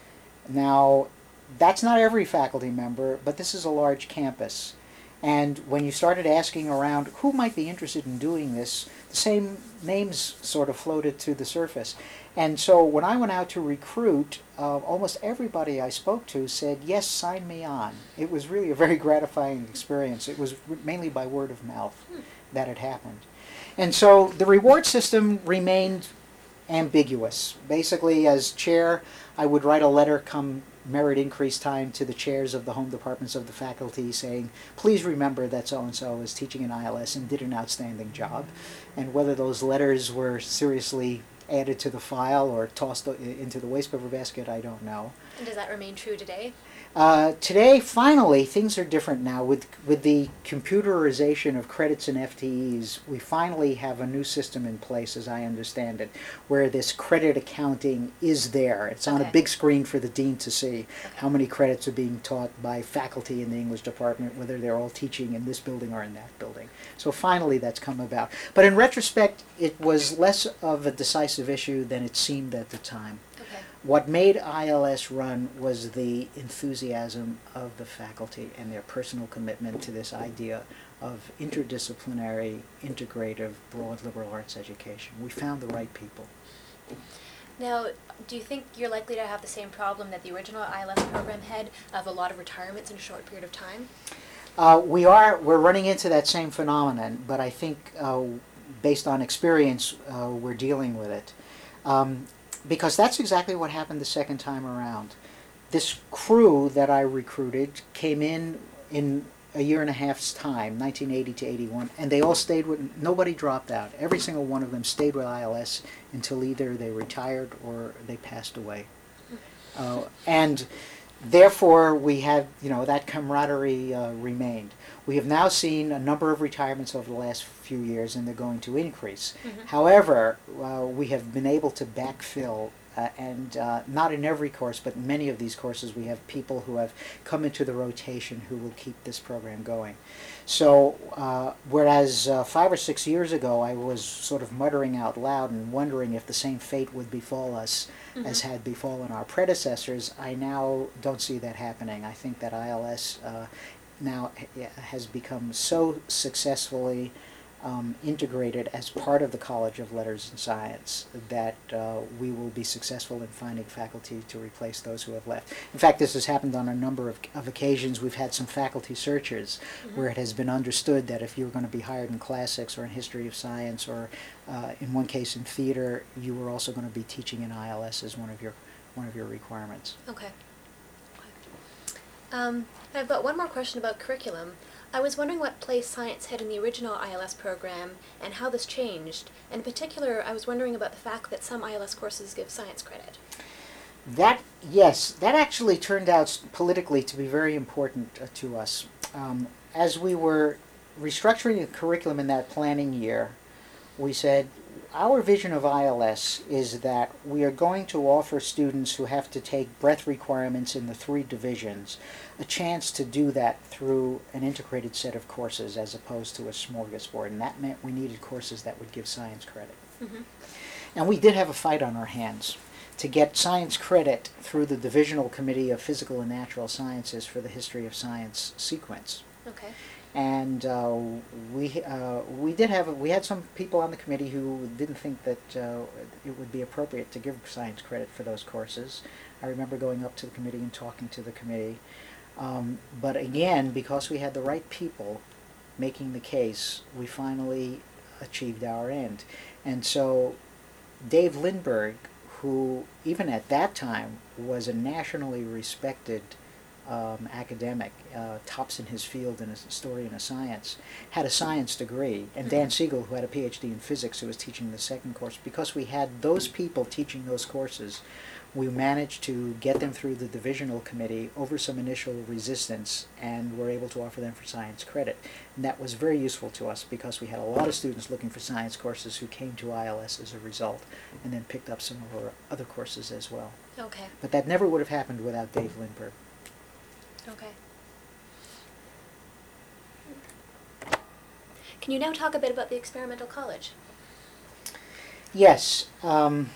Now, that's not every faculty member, but this is a large campus. And when you started asking around who might be interested in doing this, the same names sort of floated to the surface. And so when I went out to recruit, uh, almost everybody I spoke to said, yes, sign me on. It was really a very gratifying experience. It was r- mainly by word of mouth that it happened. And so the reward system remained ambiguous. Basically, as chair, I would write a letter come merit increase time to the chairs of the home departments of the faculty saying, please remember that so-and-so is teaching in I L S and did an outstanding job. And whether those letters were seriously added to the file or tossed into the waste paper basket, I don't know. And does that remain true today? Uh, today, finally, things are different now. With with the computerization of credits and F T Es, we finally have a new system in place, as I understand it, where this credit accounting is there. It's on Okay. a big screen for the dean to see Okay. how many credits are being taught by faculty in the English department, whether they're all teaching in this building or in that building. So finally, that's come about. But in retrospect, it was less of a decisive issue than it seemed at the time. Okay. What made I L S run was the enthusiasm of the faculty and their personal commitment to this idea of interdisciplinary, integrative, broad liberal arts education. We found the right people. Now, do you think you're likely to have the same problem that the original I L S program had of a lot of retirements in a short period of time? Uh, we are, we're running into that same phenomenon, but I think uh, based on experience, uh, we're dealing with it. Um, because that's exactly what happened the second time around. This crew that I recruited came in in a year and a half's time, nineteen eighty to eighty-one, and they all stayed with, nobody dropped out. Every single one of them stayed with I L S until either they retired or they passed away. Uh, and therefore, we had, you know, that camaraderie uh, remained. We have now seen a number of retirements over the last few years, and they're going to increase. Mm-hmm. However, uh, we have been able to backfill, uh, and uh, not in every course, but in many of these courses, we have people who have come into the rotation who will keep this program going. So, uh, whereas uh, five or six years ago, I was sort of muttering out loud and wondering if the same fate would befall us Mm-hmm. as had befallen our predecessors, I now don't see that happening. I think that I L S uh, now ha- has become so successfully um, integrated as part of the College of Letters and Science that uh, we will be successful in finding faculty to replace those who have left. In fact, this has happened on a number of, of occasions. We've had some faculty searches Mm-hmm. where it has been understood that if you were going to be hired in classics or in history of science or uh, in one case in theater, you were also going to be teaching in I L S as one of your one of your requirements. Okay. Um, I've got one more question about curriculum. I was wondering what place science had in the original I L S program and how this changed. And in particular, I was wondering about the fact that some I L S courses give science credit. That, yes, that actually turned out politically to be very important uh, to us. Um, as we were restructuring the curriculum in that planning year, we said, our vision of I L S is that we are going to offer students who have to take breadth requirements in the three divisions a chance to do that through an integrated set of courses as opposed to a smorgasbord. And that meant we needed courses that would give science credit. Mm-hmm. And we did have a fight on our hands to get science credit through the Divisional Committee of Physical and Natural Sciences for the History of Science sequence. Okay. And uh, we uh, we did have we had some people on the committee who didn't think that uh, it would be appropriate to give science credit for those courses. I remember going up to the committee and talking to the committee. Um, but again, because we had the right people making the case, we finally achieved our end. And so Dave Lindberg, who even at that time was a nationally respected um, academic, uh, tops in his field and a historian of science, had a science degree, and Dan Siegel, who had a P H D in physics, who was teaching the second course. Because we had those people teaching those courses, we managed to get them through the divisional committee over some initial resistance, and were able to offer them for science credit. And that was very useful to us because we had a lot of students looking for science courses who came to I L S as a result, and then picked up some of our other courses as well. Okay. But that never would have happened without Dave Lindberg. Okay. Can you now talk a bit about the experimental college? Yes. Um,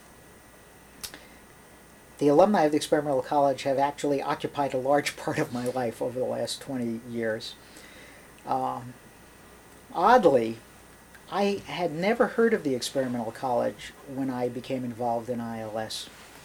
the alumni of the Experimental College have actually occupied a large part of my life over the last twenty years. Um, oddly, I had never heard of the Experimental College when I became involved in I L S.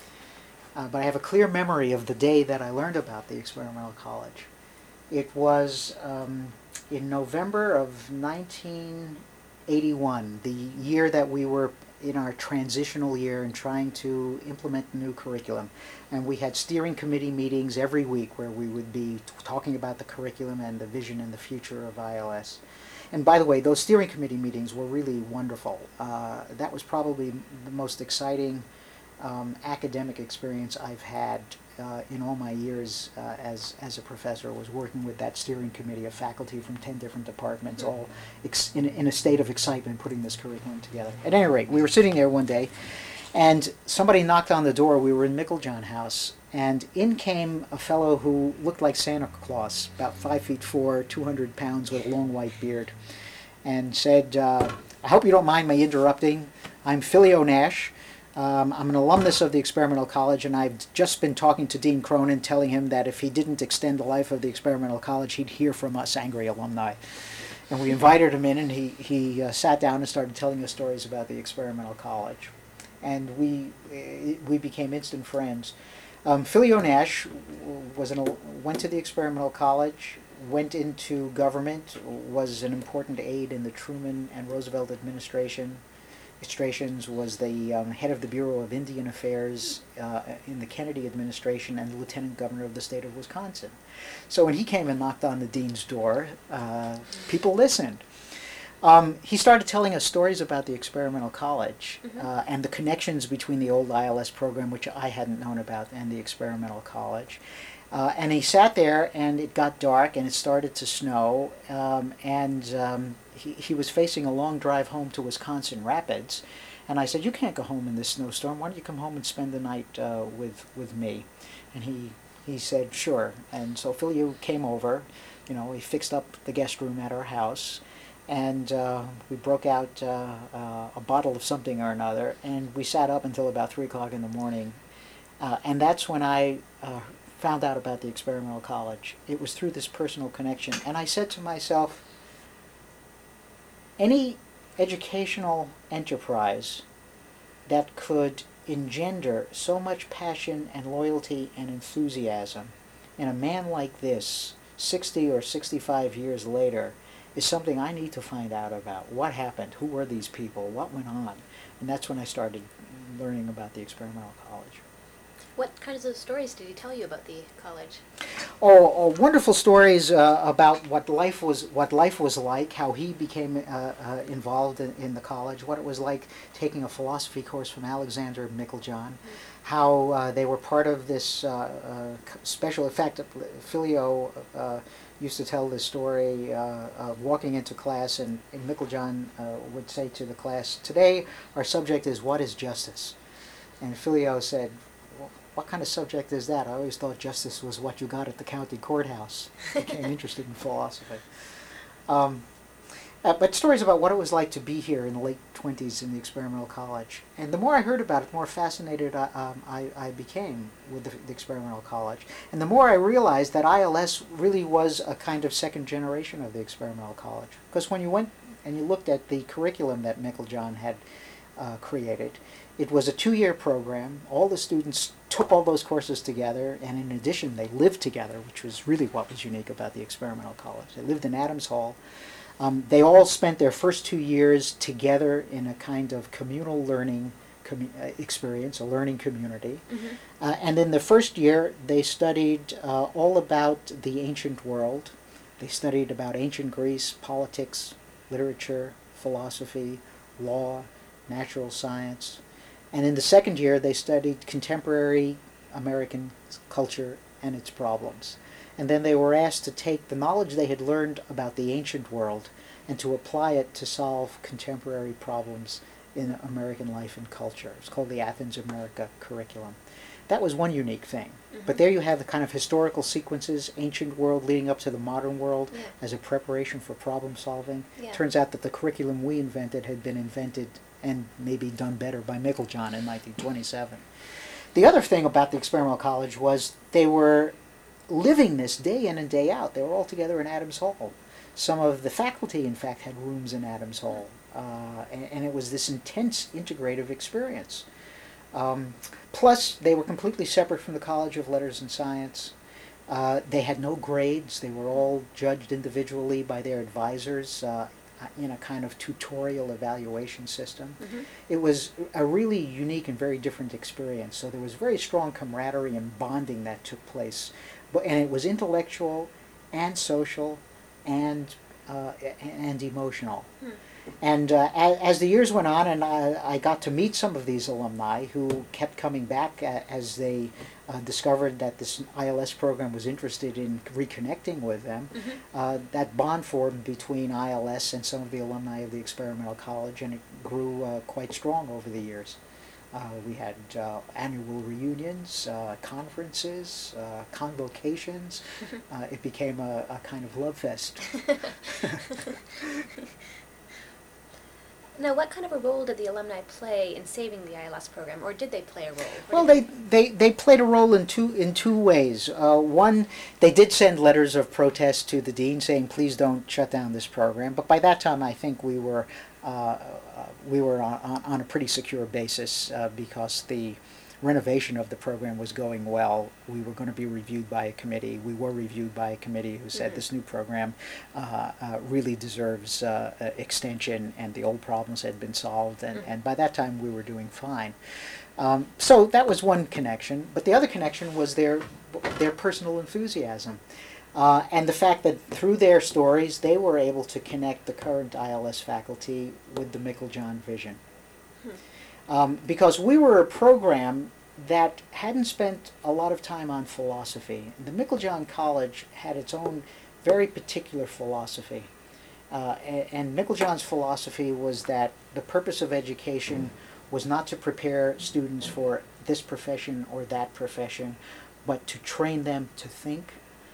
Uh, but I have a clear memory of the day that I learned about the Experimental College. It was um, in November of nineteen eighty-one, the year that we were in our transitional year and trying to implement the new curriculum. And we had steering committee meetings every week where we would be t- talking about the curriculum and the vision and the future of I L S. And by the way, those steering committee meetings were really wonderful. Uh, that was probably the most exciting um, academic experience I've had uh, in all my years uh, as, as a professor, was working with that steering committee of faculty from ten different departments, all ex- in, in a state of excitement putting this curriculum together. At any rate, we were sitting there one day, and somebody knocked on the door. We were in Meiklejohn House, and in came a fellow who looked like Santa Claus, about five feet four, two hundred pounds, with a long white beard, and said, uh, I hope you don't mind my interrupting. I'm Philio Nash. Um, I'm an alumnus of the Experimental College, and I've just been talking to Dean Cronin, telling him that if he didn't extend the life of the Experimental College, he'd hear from us angry alumni. And we invited him in, and he, he uh, sat down and started telling us stories about the Experimental College. And we, uh, we became instant friends. Um, Philio Nash was an, went to the Experimental College, went into government, was an important aide in the Truman and Roosevelt administration. Administrations, was the um, head of the Bureau of Indian Affairs uh, in the Kennedy administration, and the lieutenant governor of the state of Wisconsin. So when he came and knocked on the dean's door, uh, people listened. Um, he started telling us stories about the Experimental College Mm-hmm. uh, and the connections between the old I L S program, which I hadn't known about, and the Experimental College. Uh, and he sat there, and it got dark, and it started to snow, um, and um, he, he was facing a long drive home to Wisconsin Rapids. And I said, you can't go home in this snowstorm. Why don't you come home and spend the night uh, with with me? And he he said, sure. And so Philio came over. You know, he fixed up the guest room at our house, and uh, we broke out uh, uh, a bottle of something or another, and we sat up until about three o'clock in the morning. Uh, and that's when I uh, found out about the Experimental College. It was through this personal connection. And I said to myself, any educational enterprise that could engender so much passion and loyalty and enthusiasm in a man like this, sixty or sixty-five years later, is something I need to find out about. What happened? Who were these people? What went on? And that's when I started learning about the Experimental College. What kinds of stories did he tell you about the college? Oh, oh wonderful stories uh, about what life was, what life was like, how he became uh, uh, involved in, in the college, what it was like taking a philosophy course from Alexander Meiklejohn, mm-hmm. how uh, they were part of this uh, uh, special. In fact, Philio uh, used to tell this story uh, of walking into class, and, and Meiklejohn uh, would say to the class, "Today our subject is what is justice?" And Philio said, "What kind of subject is that? I always thought justice was what you got at the county courthouse." Became interested in philosophy. Um, uh, but stories about what it was like to be here in the late twenties in the Experimental College. And the more I heard about it, the more fascinated I, um, I, I became with the, the Experimental College. And the more I realized that I L S really was a kind of second generation of the Experimental College. Because when you went and you looked at the curriculum that Meiklejohn had uh, created, it was a two-year program. All the students took all those courses together, and in addition, they lived together, which was really what was unique about the Experimental College. They lived in Adams Hall. Um, they all spent their first two years together in a kind of communal learning commu- uh, experience, a learning community. Mm-hmm. Uh, and in the first year, they studied uh, all about the ancient world. They studied about ancient Greece, politics, literature, philosophy, law, natural science. And in the second year, they studied contemporary American culture and its problems. And then they were asked to take the knowledge they had learned about the ancient world and to apply it to solve contemporary problems in American life and culture. It's called the Athens America curriculum. That was one unique thing. Mm-hmm. But there you have the kind of historical sequences, ancient world leading up to the modern world, yeah, as a preparation for problem solving. Yeah. Turns out that the curriculum we invented had been invented and maybe done better by Meiklejohn in nineteen twenty-seven. The other thing about the experimental college was they were living this day in and day out. They were all together in Adams Hall. Some of the faculty, in fact, had rooms in Adams Hall. Uh, and, and it was this intense integrative experience. Um, plus, they were completely separate from the College of Letters and Science. Uh, they had no grades. They were all judged individually by their advisors uh, in a kind of tutorial evaluation system. Mm-hmm. It was a really unique and very different experience. So there was very strong camaraderie and bonding that took place. But, and it was intellectual and social and, uh, and emotional. Hmm. And uh, as, as the years went on, and I, I got to meet some of these alumni who kept coming back a, as they uh, discovered that this I L S program was interested in reconnecting with them. Mm-hmm. Uh, that bond formed between I L S and some of the alumni of the Experimental College, and it grew uh, quite strong over the years. Uh, we had uh, annual reunions, uh, conferences, uh, convocations. Uh, it became a, a kind of love fest. Now, what kind of a role did the alumni play in saving the I L S program, or did they play a role? Well, they, they, they played a role in two in two ways. Uh, one, they did send letters of protest to the dean saying, "Please don't shut down this program." But by that time, I think we were uh, we were on, on a pretty secure basis uh, because the renovation of the program was going well. We were going to be reviewed by a committee. We were reviewed by a committee who said mm-hmm. this new program uh, uh, really deserves uh, uh, extension, and the old problems had been solved, and, mm-hmm. and by that time we were doing fine. Um, so that was one connection, but the other connection was their their personal enthusiasm. Uh, and the fact that through their stories they were able to connect the current I L S faculty with the Meiklejohn vision. Hmm. Um, because we were a program that hadn't spent a lot of time on philosophy. The Meiklejohn College had its own very particular philosophy. Uh, and, and Meiklejohn's philosophy was that the purpose of education was not to prepare students for this profession or that profession, but to train them to think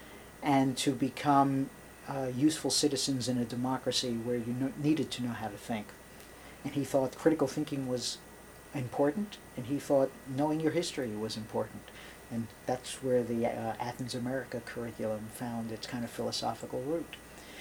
and to become uh, useful citizens in a democracy where you no- needed to know how to think. And he thought critical thinking was important, and he thought knowing your history was important. And that's where the uh, Athens America curriculum found its kind of philosophical root.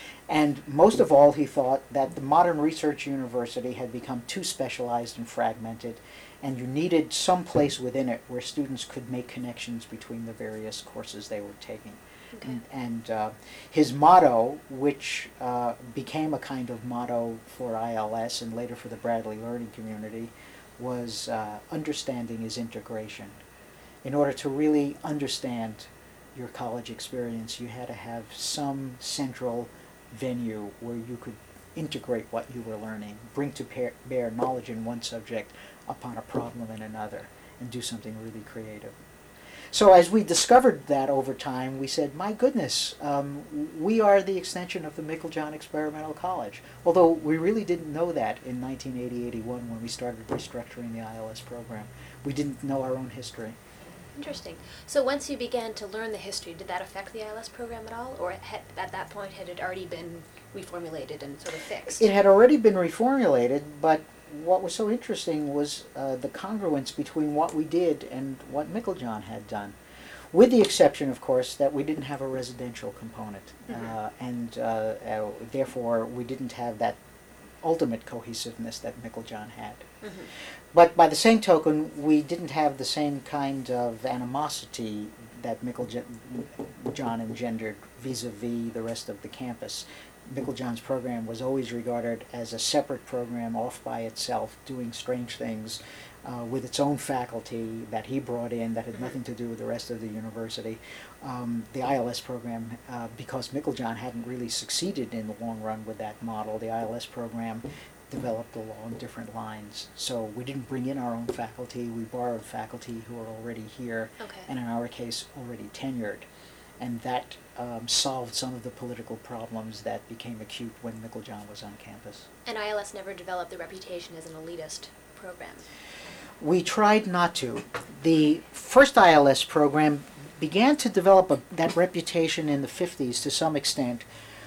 And most of all, he thought that the modern research university had become too specialized and fragmented, and you needed some place within it where students could make connections between the various courses they were taking. Okay. And, and uh, his motto, which uh, became a kind of motto for I L S and later for the Bradley Learning Community, was uh, understanding is integration. In order to really understand your college experience, you had to have some central venue where you could integrate what you were learning, bring to bear, bear knowledge in one subject upon a problem in another, and do something really creative. So as we discovered that over time, we said, my goodness, um, we are the extension of the Meiklejohn Experimental College. Although we really didn't know that in nineteen eighty eighty-one when we started restructuring the I L S program. We didn't know our own history. Interesting. So once you began to learn the history, did that affect the I L S program at all? Or had, at that point had it already been reformulated and sort of fixed? It had already been reformulated, but what was so interesting was uh, the congruence between what we did and what Meiklejohn had done, with the exception, of course, that we didn't have a residential component, mm-hmm. uh, and uh, uh, therefore we didn't have that ultimate cohesiveness that Meiklejohn had. Mm-hmm. But by the same token, we didn't have the same kind of animosity that Meiklejohn engendered vis-a-vis the rest of the campus. Meiklejohn's program was always regarded as a separate program off by itself, doing strange things uh, with its own faculty that he brought in that had nothing to do with the rest of the university. Um, the I L S program, uh, because Meiklejohn hadn't really succeeded in the long run with that model, the I L S program developed along different lines. So we didn't bring in our own faculty, we borrowed faculty who are already here, Okay. and in our case, already tenured. And that um, solved some of the political problems that became acute when Meiklejohn was on campus. And I L S never developed the reputation as an elitist program. We tried not to. The first I L S program began to develop a, that reputation in the fifties to some extent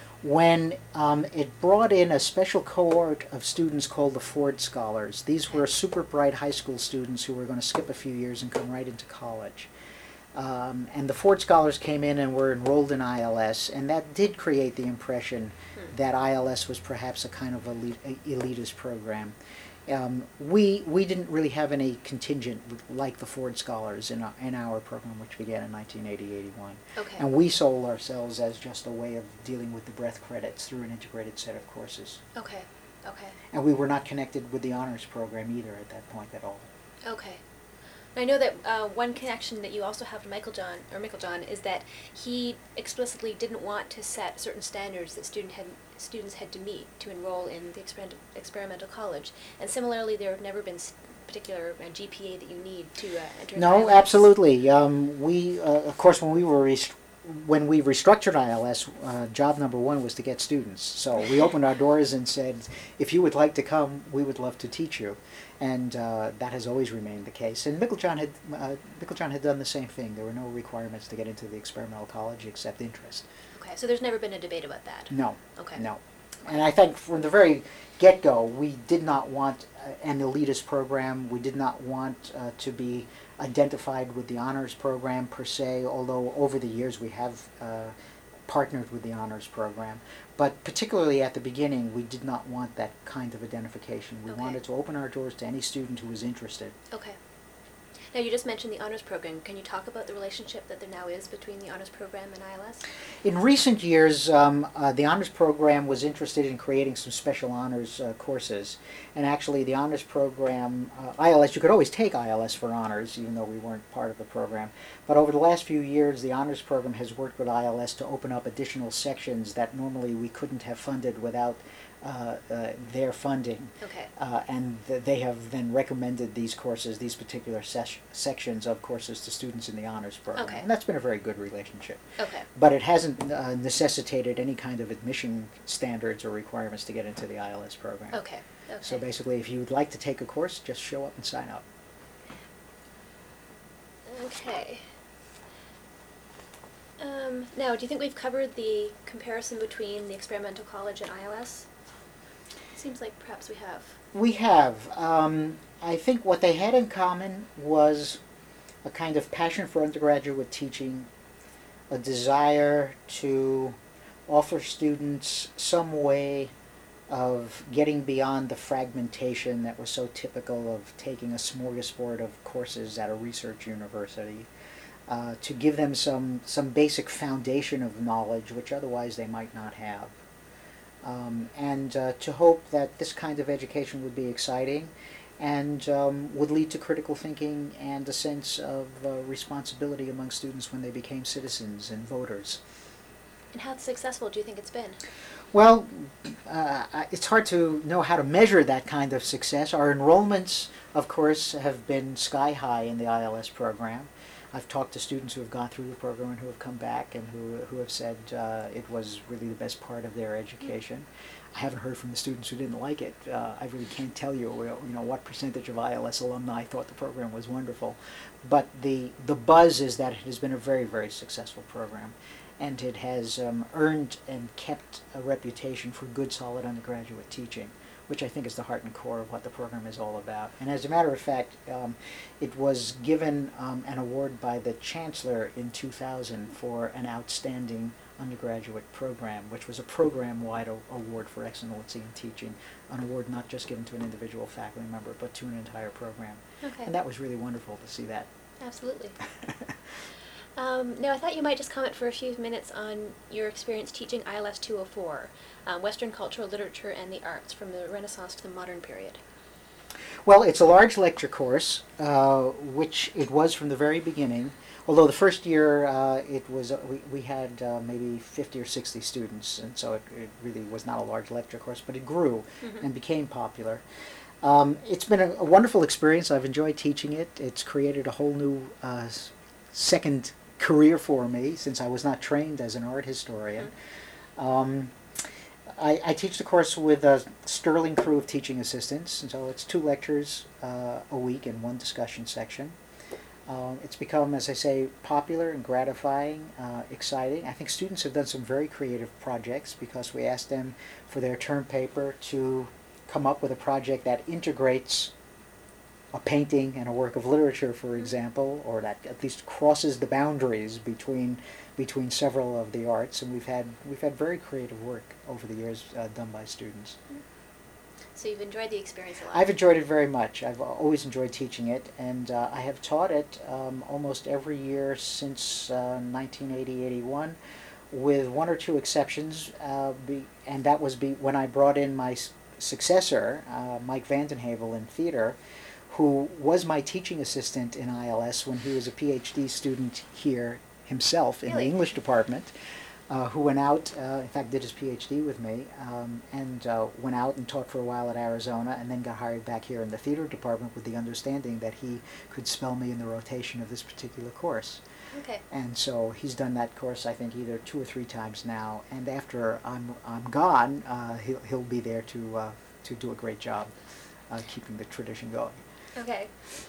when um, it brought in a special cohort of students called the Ford Scholars. These were super bright high school students who were going to skip a few years and come right into college. Um, and the Ford Scholars came in and were enrolled in I L S, and that did create the impression Hmm. that I L S was perhaps a kind of elite, elitist program. Um, we we didn't really have any contingent like the Ford Scholars in our, in our program, which began in nineteen eighty eighty-one. Okay. And we sold ourselves as just a way of dealing with the breadth credits through an integrated set of courses. Okay. Okay. And we were not connected with the honors program either at that point at all. Okay. I know that uh, one connection that you also have to Meiklejohn, or Meiklejohn, is that he explicitly didn't want to set certain standards that student had, students had to meet to enroll in the experiment, experimental college. And similarly, there have never been s- particular uh, G P A that you need to uh, enter. No, I L S. absolutely. Um, we, uh, of course, when we were rest- when we restructured I L S, uh, job number one was to get students. So we opened our doors and said, if you would like to come, we would love to teach you. And uh, that has always remained the case. And Meiklejohn had uh, Meiklejohn had done the same thing. There were no requirements to get into the experimental college except interest. Okay, so there's never been a debate about that. No. Okay. No. And I think from the very get-go, we did not want uh, an elitist program. We did not want uh, to be identified with the honors program per se, although over the years we have uh, partnered with the honors program. But particularly at the beginning, we did not want that kind of identification. We Okay. wanted to open our doors to any student who was interested. Okay. Now, you just mentioned the honors program. Can you talk about the relationship that there now is between the honors program and I L S? In recent years, um, uh, the honors program was interested in creating some special honors uh, courses. And actually, the honors program, uh, I L S, you could always take I L S for honors, even though we weren't part of the program. But over the last few years, the honors program has worked with I L S to open up additional sections that normally we couldn't have funded without uh, uh, their funding. Okay. Uh, and th- they have then recommended these courses, these particular ses- sections of courses to students in the honors program. Okay. And that's been a very good relationship. Okay. But it hasn't uh, necessitated any kind of admission standards or requirements to get into the I L S program. Okay. Okay. So basically, if you would like to take a course, just show up and sign up. Okay. Um, now, do you think we've covered the comparison between the experimental college and I L S? Seems like perhaps we have. We have. Um, I think what they had in common was a kind of passion for undergraduate teaching, a desire to offer students some way of getting beyond the fragmentation that was so typical of taking a smorgasbord of courses at a research university, uh, to give them some, some basic foundation of knowledge which otherwise they might not have. Um, and uh, to hope that this kind of education would be exciting and um, would lead to critical thinking and a sense of uh, responsibility among students when they became citizens and voters. And how successful do you think it's been? Well, uh, it's hard to know how to measure that kind of success. Our enrollments, of course, have been sky high in the I L S program. I've talked to students who have gone through the program and who have come back and who who have said uh, it was really the best part of their education. I haven't heard from the students who didn't like it. Uh, I really can't tell you, you know, what percentage of I L S alumni thought the program was wonderful. But the the buzz is that it has been a very, very successful program, and it has um, earned and kept a reputation for good, solid undergraduate teaching, which I think is the heart and core of what the program is all about. And as a matter of fact, um, it was given um, an award by the Chancellor in two thousand for an outstanding undergraduate program, which was a program-wide o- award for excellency in teaching, an award not just given to an individual faculty member, but to an entire program. Okay. And that was really wonderful to see that. Absolutely. Um, no, I thought you might just comment for a few minutes on your experience teaching I L S two oh four, um, Western Cultural Literature and the Arts from the Renaissance to the Modern Period. Well, it's a large lecture course, uh, which it was from the very beginning. Although the first year uh, it was, uh, we, we had uh, maybe fifty or sixty students, and so it, it really was not a large lecture course, but it grew Mm-hmm. and became popular. Um, it's been a, a wonderful experience. I've enjoyed teaching it. It's created a whole new uh, s- second career for me, since I was not trained as an art historian. Mm-hmm. Um, I, I teach the course with a sterling crew of teaching assistants, and so it's two lectures uh, a week and one discussion section. Uh, it's become, as I say, popular and gratifying, uh, exciting. I think students have done some very creative projects because we asked them for their term paper to come up with a project that integrates a painting and a work of literature, for example, or that at least crosses the boundaries between between several of the arts. And we've had we've had very creative work over the years uh, done by students. So you've enjoyed the experience a lot. I've enjoyed it very much. I've always enjoyed teaching it, and uh, I have taught it um, almost every year since uh, nineteen eighty, eighty-one, with one or two exceptions, uh, be, and that was be when I brought in my s- successor, uh, Mike Vandenhavel, in theater, who was my teaching assistant in I L S when he was a PhD student here himself in Really? the English department. Uh, who went out, uh, in fact did his PhD with me, um, and uh, went out and taught for a while at Arizona, and then got hired back here in the theater department with the understanding that he could spell me in the rotation of this particular course. Okay. And so he's done that course, I think, either two or three times now, and after I'm, I'm gone, uh, he'll, he'll be there to, uh, to do a great job uh, keeping the tradition going. Okay.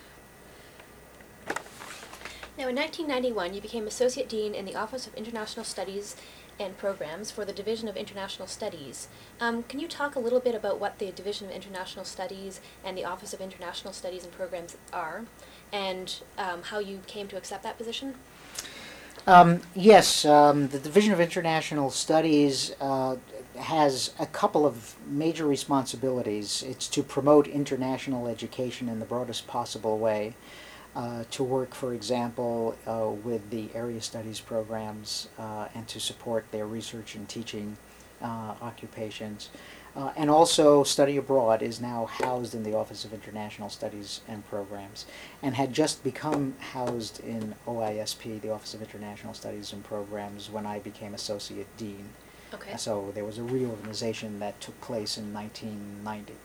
Now, in nineteen ninety-one, you became Associate Dean in the Office of International Studies and Programs for the Division of International Studies. Um, can you talk a little bit about what the Division of International Studies and the Office of International Studies and Programs are, and um, how you came to accept that position? Um, yes, um, the Division of International Studies uh, has a couple of major responsibilities. It's to promote international education in the broadest possible way, uh, to work, for example, uh, with the area studies programs uh, and to support their research and teaching uh, occupations. Uh, and also, study abroad is now housed in the Office of International Studies and Programs, and had just become housed in O I S P, the Office of International Studies and Programs, when I became Associate Dean. Okay. So there was a reorganization that took place in nineteen ninety.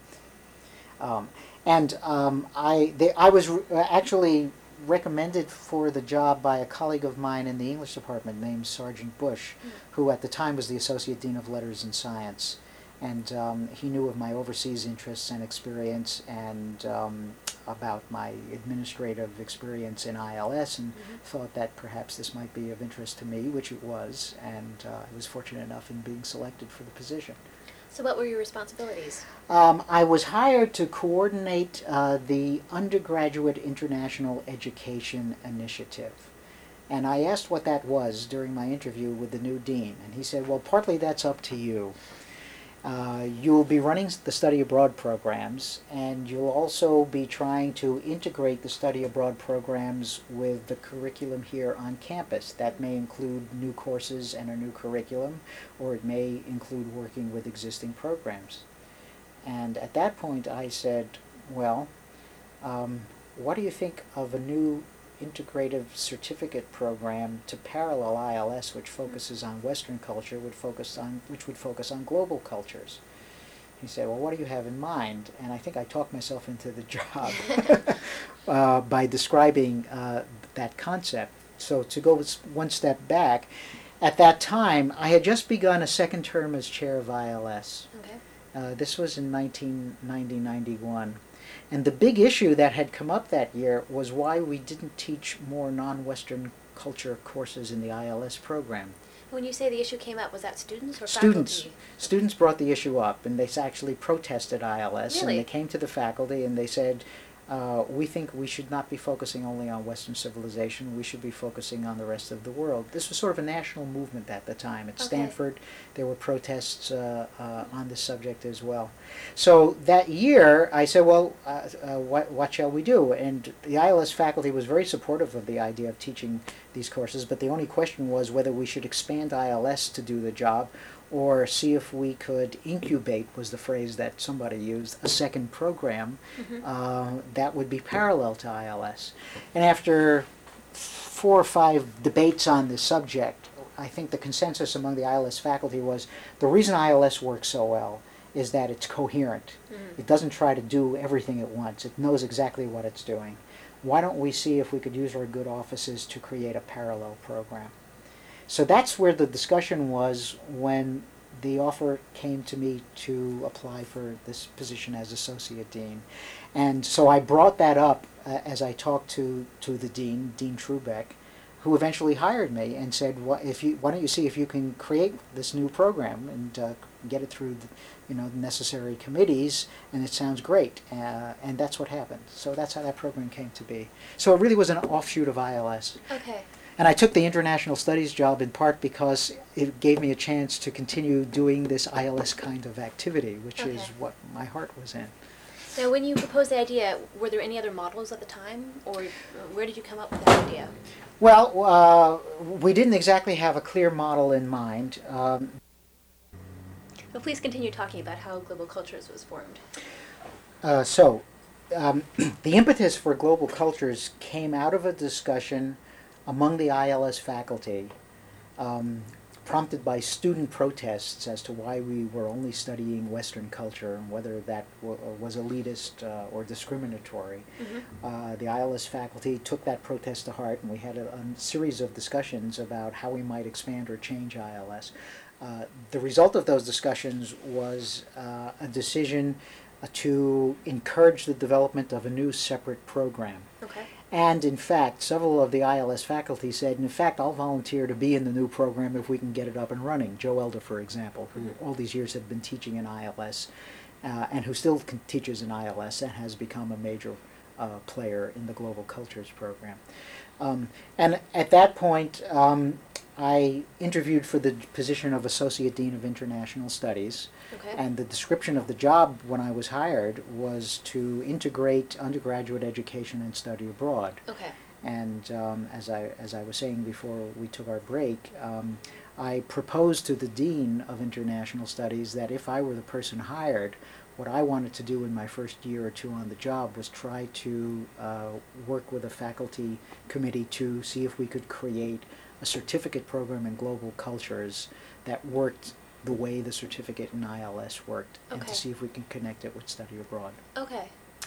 Um, and um, I, they, I was re- actually recommended for the job by a colleague of mine in the English department named Sergeant Bush, Mm. who at the time was the Associate Dean of Letters and Science. And um, he knew of my overseas interests and experience, and um, about my administrative experience in I L S, and Mhm. thought that perhaps this might be of interest to me, which it was, and uh, I was fortunate enough in being selected for the position. So what were your responsibilities? Um, I was hired to coordinate uh, the Undergraduate International Education Initiative. And I asked what that was during my interview with the new dean, and he said, well, partly that's up to you. Uh, you'll be running s- the study abroad programs, and you'll also be trying to integrate the study abroad programs with the curriculum here on campus. That may include new courses and a new curriculum, or it may include working with existing programs. And at that point I said, well, um, what do you think of a new integrative certificate program to parallel I L S, which focuses on Western culture, would focus on which would focus on global cultures? He said, well, what do you have in mind? And I think I talked myself into the job uh, by describing uh, that concept. So to go s- one step back, at that time I had just begun a second term as chair of I L S. Okay. Uh, this was in nineteen ninety ninety-one. And the big issue that had come up that year was why we didn't teach more non-Western culture courses in the I L S program. When you say the issue came up, was that students or Students. faculty? Students brought the issue up, and they s- actually protested I L S, Really? and they came to the faculty and they said, Uh, we think we should not be focusing only on Western civilization. We should be focusing on the rest of the world. This was sort of a national movement at the time. At Okay. Stanford, there were protests uh, uh, on this subject as well. So that year, I said, well, uh, uh, what, what shall we do? And the I L S faculty was very supportive of the idea of teaching these courses, but the only question was whether we should expand I L S to do the job or see if we could incubate, was the phrase that somebody used, a second program Mhm. uh, that would be parallel to I L S. And after four or five debates on this subject, I think the consensus among the I L S faculty was the reason I L S works so well is that it's coherent. Mhm. It doesn't try to do everything at once. It knows exactly what it's doing. Why don't we see if we could use our good offices to create a parallel program? So that's where the discussion was when the offer came to me to apply for this position as associate dean. And so I brought that up uh, as I talked to, to the dean, Dean Trubeck, who eventually hired me and said, "Why, if you, why don't you see if you can create this new program and uh, get it through the, you know, the necessary committees, and it sounds great." Uh, and that's what happened. So that's how that program came to be. So it really was an offshoot of I L S. Okay. And I took the international studies job in part because it gave me a chance to continue doing this I L S kind of activity, which is Okay. what my heart was in. Now, when you proposed the idea, were there any other models at the time, or where did you come up with that idea? Well, uh, we didn't exactly have a clear model in mind. Um, But please continue talking about how Global Cultures was formed. uh, so, um, the impetus for Global Cultures came out of a discussion among the I L S faculty, um, prompted by student protests as to why we were only studying Western culture and whether that w- was elitist uh, or discriminatory. Mhm. Uh, the I L S faculty took that protest to heart, and we had a, a series of discussions about how we might expand or change I L S. Uh, the result of those discussions was uh, a decision uh, to encourage the development of a new separate program. Okay. And in fact, several of the I L S faculty said, in fact, I'll volunteer to be in the new program if we can get it up and running. Joe Elder, for example, who all these years had been teaching in I L S, uh, and who still con- teaches in I L S and has become a major uh, player in the Global Cultures program. Um, and at that point, um, I interviewed for the position of Associate Dean of International Studies. Okay. And the description of the job when I was hired was to integrate undergraduate education and study abroad. Okay. And um, as I as I was saying before we took our break, um, I proposed to the Dean of International Studies that if I were the person hired, what I wanted to do in my first year or two on the job was try to uh, work with a faculty committee to see if we could create a certificate program in global cultures that worked the way the certificate in I L S worked, and Okay. to see if we can connect it with study abroad. Okay.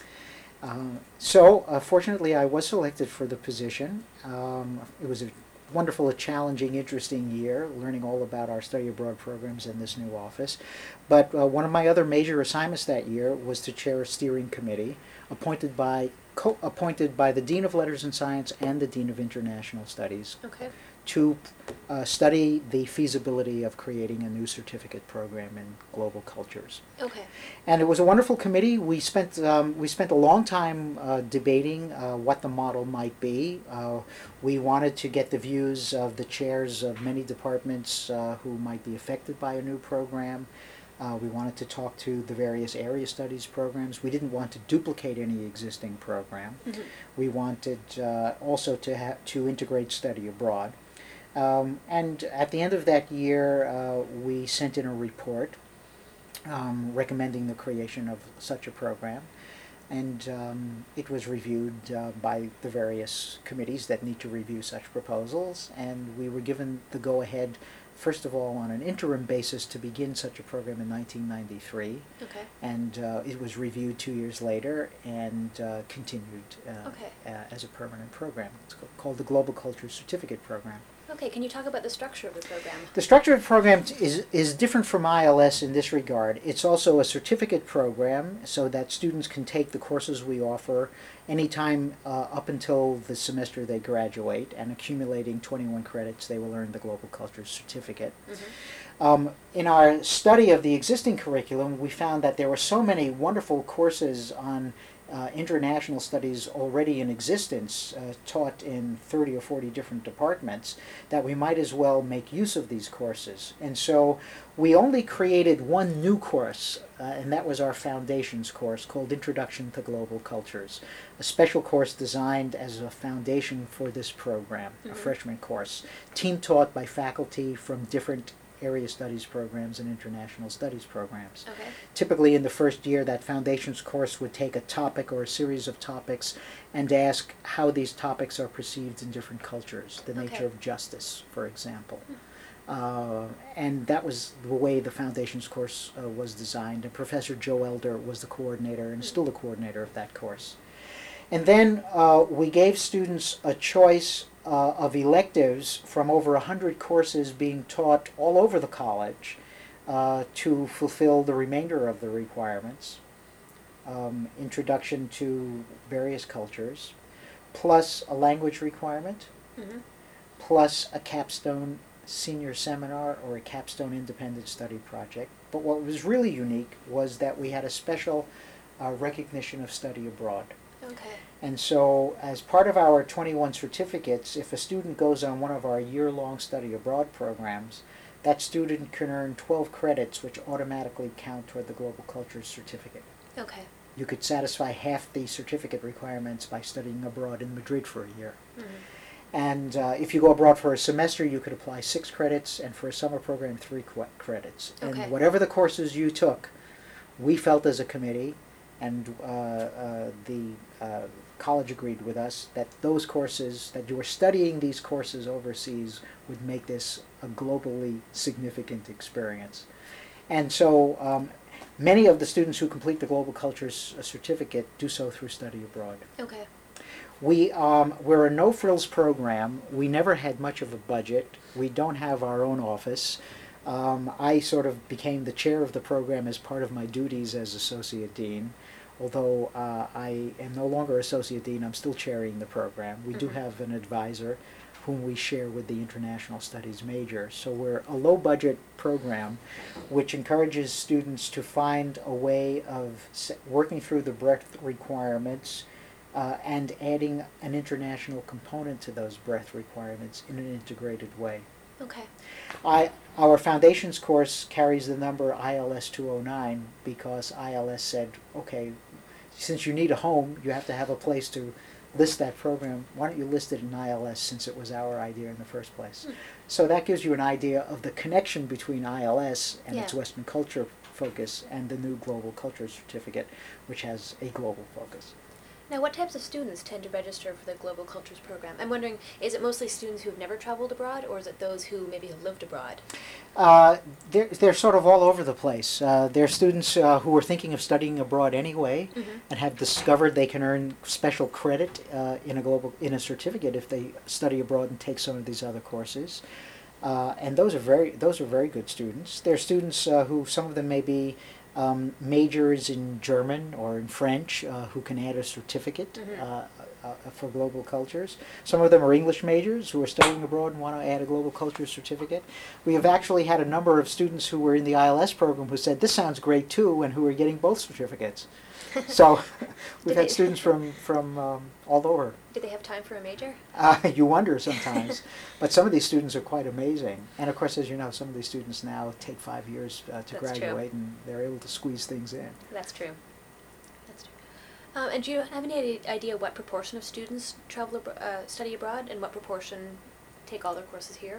Uh, so, uh, fortunately, I was selected for the position. Um, it was a wonderful, a challenging, interesting year, learning all about our study abroad programs in this new office. But uh, one of my other major assignments that year was to chair a steering committee appointed by co- appointed by the Dean of Letters and Science and the Dean of International Studies Okay. to uh, study the feasibility of creating a new certificate program in global cultures. Okay. And it was a wonderful committee. We spent um, we spent a long time uh, debating uh, what the model might be. Uh, we wanted to get the views of the chairs of many departments uh, who might be affected by a new program. Uh, we wanted to talk to the various area studies programs. We didn't want to duplicate any existing program. Mhm. We wanted uh, also to ha- to integrate study abroad. Um, and at the end of that year, uh, we sent in a report um, recommending the creation of such a program. And um, it was reviewed uh, by the various committees that need to review such proposals. And we were given the go-ahead, first of all, on an interim basis to begin such a program in nineteen ninety-three. Okay. And uh, it was reviewed two years later and uh, continued uh, Okay. uh, as a permanent program. It's ca- called the Global Culture Certificate Program. Okay. Can you talk about the structure of the program? The structure of the program t- is, is different from I L S in this regard. It's also a certificate program so that students can take the courses we offer anytime uh, up until the semester they graduate, and accumulating twenty-one credits they will earn the Global Culture Certificate. Mm-hmm. Um, in our study of the existing curriculum, we found that there were so many wonderful courses on uh, international studies already in existence, uh, taught in thirty or forty different departments, that we might as well make use of these courses. And so we only created one new course, uh, and that was our foundations course called Introduction to Global Cultures, a special course designed as a foundation for this program, mm-hmm. a freshman course, team taught by faculty from different area studies programs and international studies programs. Okay. Typically in the first year, that foundations course would take a topic or a series of topics and ask how these topics are perceived in different cultures, the nature Okay. of justice, for example. Uh, and that was the way the foundations course uh, was designed, and Professor Joe Elder was the coordinator and still the coordinator of that course. And then uh, we gave students a choice uh, of electives from over one hundred courses being taught all over the college uh, to fulfill the remainder of the requirements. Um, introduction to various cultures, plus a language requirement, Mm-hmm. plus a capstone senior seminar or a capstone independent study project. But what was really unique was that we had a special uh, recognition of study abroad. Okay. And so as part of our twenty-one certificates, if a student goes on one of our year-long study abroad programs, that student can earn twelve credits, which automatically count toward the Global Cultures certificate. Okay. You could satisfy half the certificate requirements by studying abroad in Madrid for a year. Mm-hmm. And uh, if you go abroad for a semester, you could apply six credits, and for a summer program, three qu- credits. Okay. And whatever the courses you took, we felt as a committee, and uh, uh, the uh, college agreed with us, that those courses, that you were studying these courses overseas would make this a globally significant experience. And so um, many of the students who complete the Global Cultures certificate do so through study abroad. Okay. We, um, we're a no-frills program. We never had much of a budget. We don't have our own office. Um, I sort of became the chair of the program as part of my duties as associate dean. Although uh, I am no longer associate dean, I'm still chairing the program. We mm-hmm. do have an advisor whom we share with the international studies major. So we're a low-budget program which encourages students to find a way of working through the breadth requirements Uh, and adding an international component to those breadth requirements in an integrated way. Okay. I, our foundations course carries the number I L S two oh nine because I L S said, okay, since you need a home, you have to have a place to list that program. Why don't you list it in I L S since it was our idea in the first place? Hmm. So that gives you an idea of the connection between I L S and yeah. its Western culture focus and the new Global Culture Certificate, which has a global focus. Now, what types of students tend to register for the Global Cultures program? I'm wondering, is it mostly students who have never traveled abroad, or is it those who maybe have lived abroad? Uh, they're, they're sort of all over the place. Uh, they're students uh, who are thinking of studying abroad anyway, mm-hmm. and have discovered they can earn special credit uh, in a global in a certificate if they study abroad and take some of these other courses. Uh, and those are very those are very good students. They're students uh, who, some of them may be Um, majors in German or in French uh, who can add a certificate mm-hmm. uh, uh, for global cultures. Some of them are English majors who are studying abroad and want to add a global culture certificate. We have actually had a number of students who were in the I L S program who said, this sounds great too, and who are getting both certificates. So we've had students from, from um, all over. Do they have time for a major? Uh, you wonder sometimes. But some of these students are quite amazing. And of course, as you know, some of these students now take five years uh, to That's graduate, true. and they're able to squeeze things in. That's true. That's true. Um, and do you have any idea what proportion of students travel ab- uh, study abroad, and what proportion take all their courses here?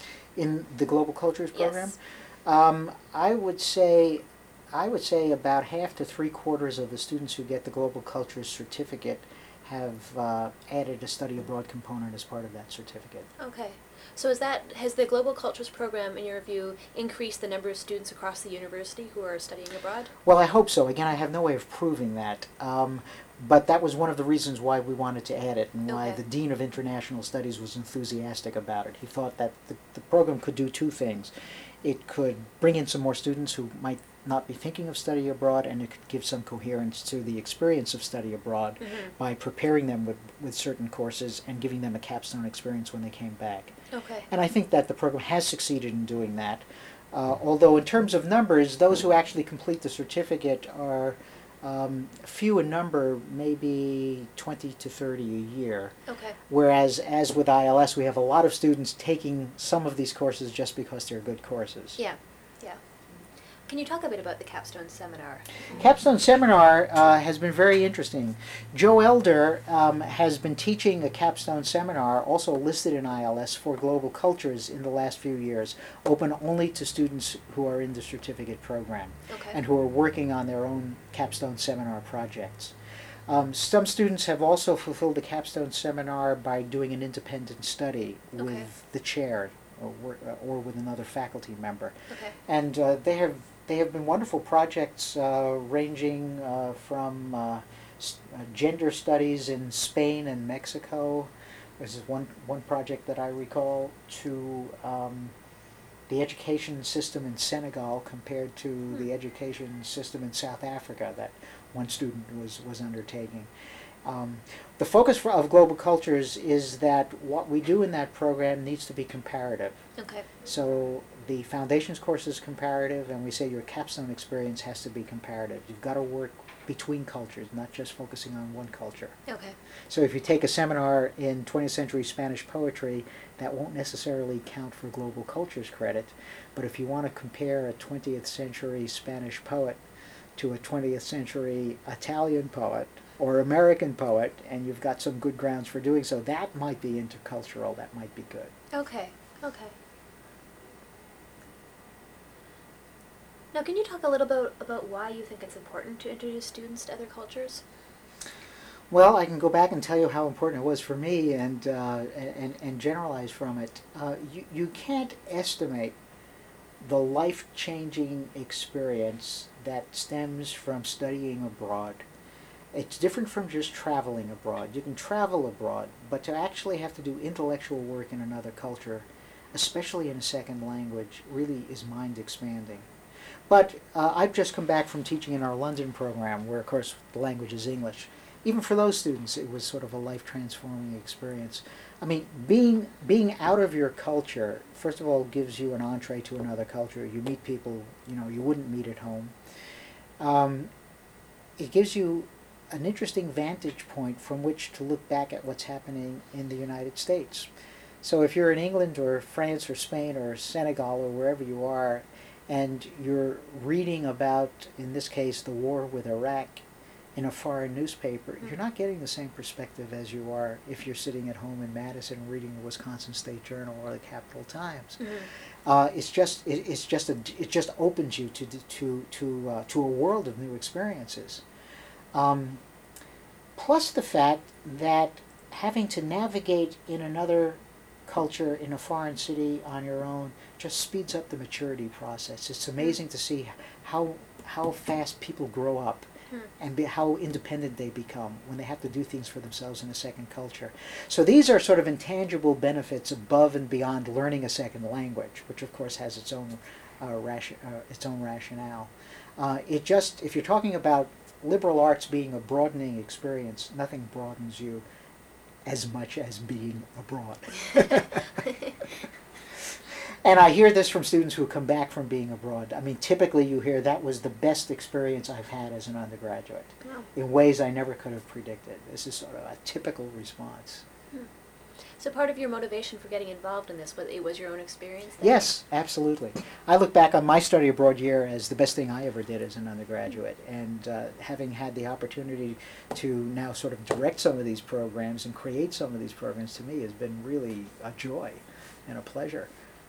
In the Global Cultures program? Yes. Um, I would say I would say about half to three quarters of the students who get the Global Cultures certificate have uh, added a study abroad component as part of that certificate. Okay. So is that, has the Global Cultures program, in your view, increased the number of students across the university who are studying abroad? Well, I hope so. Again, I have no way of proving that. Um, but that was one of the reasons why we wanted to add it, and why Okay. the Dean of International Studies was enthusiastic about it. He thought that the, the program could do two things. It could bring in some more students who might not be thinking of study abroad, and it could give some coherence to the experience of study abroad mm-hmm. by preparing them with, with certain courses and giving them a capstone experience when they came back. Okay. And I think that the program has succeeded in doing that. Uh, although in terms of numbers, those who actually complete the certificate are um, few in number, maybe twenty to thirty a year. Okay. Whereas, as with I L S, we have a lot of students taking some of these courses just because they're good courses. Yeah, yeah. Can you talk a bit about the Capstone Seminar? Capstone Seminar uh, has been very interesting. Joe Elder um, has been teaching a Capstone Seminar, also listed in I L S, for global cultures in the last few years, open only to students who are in the certificate program Okay. and who are working on their own Capstone Seminar projects. Um, some students have also fulfilled the Capstone Seminar by doing an independent study with Okay. the chair or, wor- or with another faculty member. Okay. And uh, they have they have been wonderful projects uh, ranging uh, from uh, s- uh, gender studies in Spain and Mexico. This is one one project that I recall, to um, the education system in Senegal compared to Hmm. the education system in South Africa that one student was was undertaking. Um, the focus for, of Global Cultures is that what we do in that program needs to be comparative. Okay. So the foundations course is comparative, and we say your capstone experience has to be comparative. You've got to work between cultures, not just focusing on one culture. Okay. So if you take a seminar in twentieth century Spanish poetry, that won't necessarily count for Global Cultures credit. But if you want to compare a twentieth century Spanish poet to a twentieth century Italian poet or American poet, and you've got some good grounds for doing so, that might be intercultural, that might be good. Okay. Okay. Now, can you talk a little bit about why you think it's important to introduce students to other cultures? Well, I can go back and tell you how important it was for me and uh, and, and generalize from it. Uh, you, you can't estimate the life-changing experience that stems from studying abroad. It's different from just traveling abroad. You can travel abroad, but to actually have to do intellectual work in another culture, especially in a second language, really is mind-expanding. But uh, I've just come back from teaching in our London program, where, of course, the language is English. Even for those students, it was sort of a life-transforming experience. I mean, being being out of your culture, first of all, gives you an entree to another culture. You meet people, you know, you wouldn't meet at home. Um, it gives you an interesting vantage point from which to look back at what's happening in the United States. So if you're in England or France or Spain or Senegal or wherever you are, and you're reading about, in this case, the war with Iraq in a foreign newspaper, mm-hmm. you're not getting the same perspective as you are if you're sitting at home in Madison reading the Wisconsin State Journal or the Capital Times. Mm-hmm. Uh, it's just it, it's just a, it just opens you to to to uh, to a world of new experiences. Um, plus the fact that having to navigate in another culture in a foreign city on your own just speeds up the maturity process. It's amazing to see how how fast people grow up hmm. and be, how independent they become when they have to do things for themselves in a second culture. So these are sort of intangible benefits above and beyond learning a second language, which of course has its own uh, ration, uh, its own rationale. Uh, it just, if you're talking about liberal arts being a broadening experience, nothing broadens you as much as being abroad. And I hear this from students who come back from being abroad. I mean, typically you hear that was the best experience I've had as an undergraduate, wow. in ways I never could have predicted. This is sort of a typical response. Hmm. So part of your motivation for getting involved in this was it was your own experience then? Yes, absolutely. I look back on my study abroad year as the best thing I ever did as an undergraduate, and uh, having had the opportunity to now sort of direct some of these programs and create some of these programs, to me has been really a joy and a pleasure.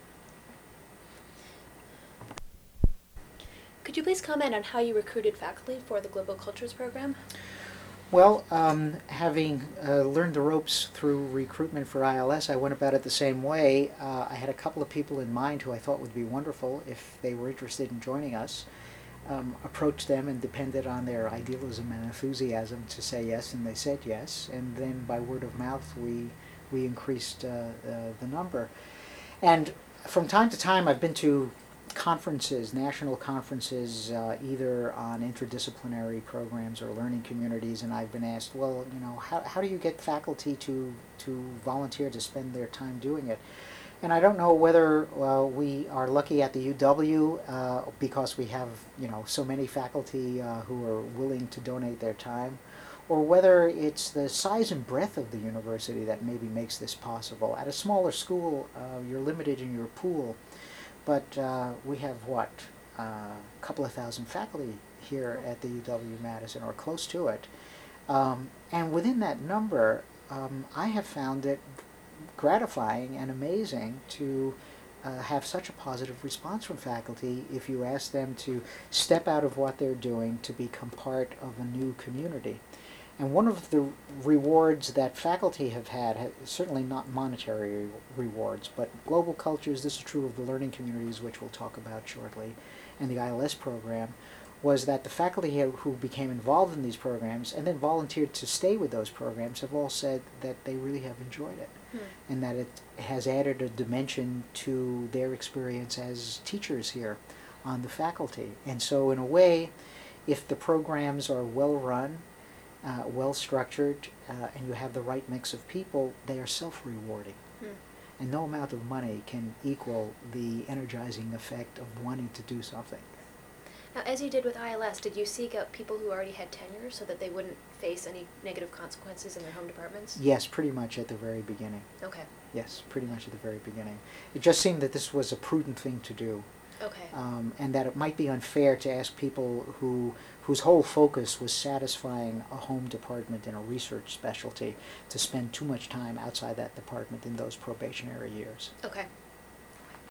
Could you please comment on how you recruited faculty for the Global Cultures program? Well, um, having uh, learned the ropes through recruitment for I L S, I went about it the same way. Uh, I had a couple of people in mind who I thought would be wonderful if they were interested in joining us. Um, approached them and depended on their idealism and enthusiasm to say yes, and they said yes. And then by word of mouth, we we increased uh, uh, the number. And from time to time, I've been to conferences, national conferences, uh, either on interdisciplinary programs or learning communities, and I've been asked, well, you know, how how do you get faculty to to volunteer to spend their time doing it? And I don't know whether uh, we are lucky at the U W uh, because we have, you know, so many faculty uh, who are willing to donate their time, or whether it's the size and breadth of the university that maybe makes this possible. At a smaller school, uh, you're limited in your pool, but uh, we have, what, uh, a couple of thousand faculty here at the U W-Madison, or close to it. Um, and within that number, um, I have found it gratifying and amazing to uh, have such a positive response from faculty if you ask them to step out of what they're doing to become part of a new community. And one of the rewards that faculty have had, ha- certainly not monetary re- rewards, but global cultures, this is true of the learning communities, which we'll talk about shortly, and the I L S program, was that the faculty who became involved in these programs and then volunteered to stay with those programs have all said that they really have enjoyed it, hmm. and that it has added a dimension to their experience as teachers here on the faculty. And so in a way, if the programs are well run, uh, well structured, uh, and you have the right mix of people, they are self-rewarding. Hmm. And no amount of money can equal the energizing effect of wanting to do something. Now, as you did with I L S, did you seek out people who already had tenure so that they wouldn't face any negative consequences in their home departments? Yes, pretty much at the very beginning. Okay. Yes, pretty much at the very beginning. It just seemed that this was a prudent thing to do. Okay. Um, and that it might be unfair to ask people who whose whole focus was satisfying a home department and a research specialty to spend too much time outside that department in those probationary years. Okay.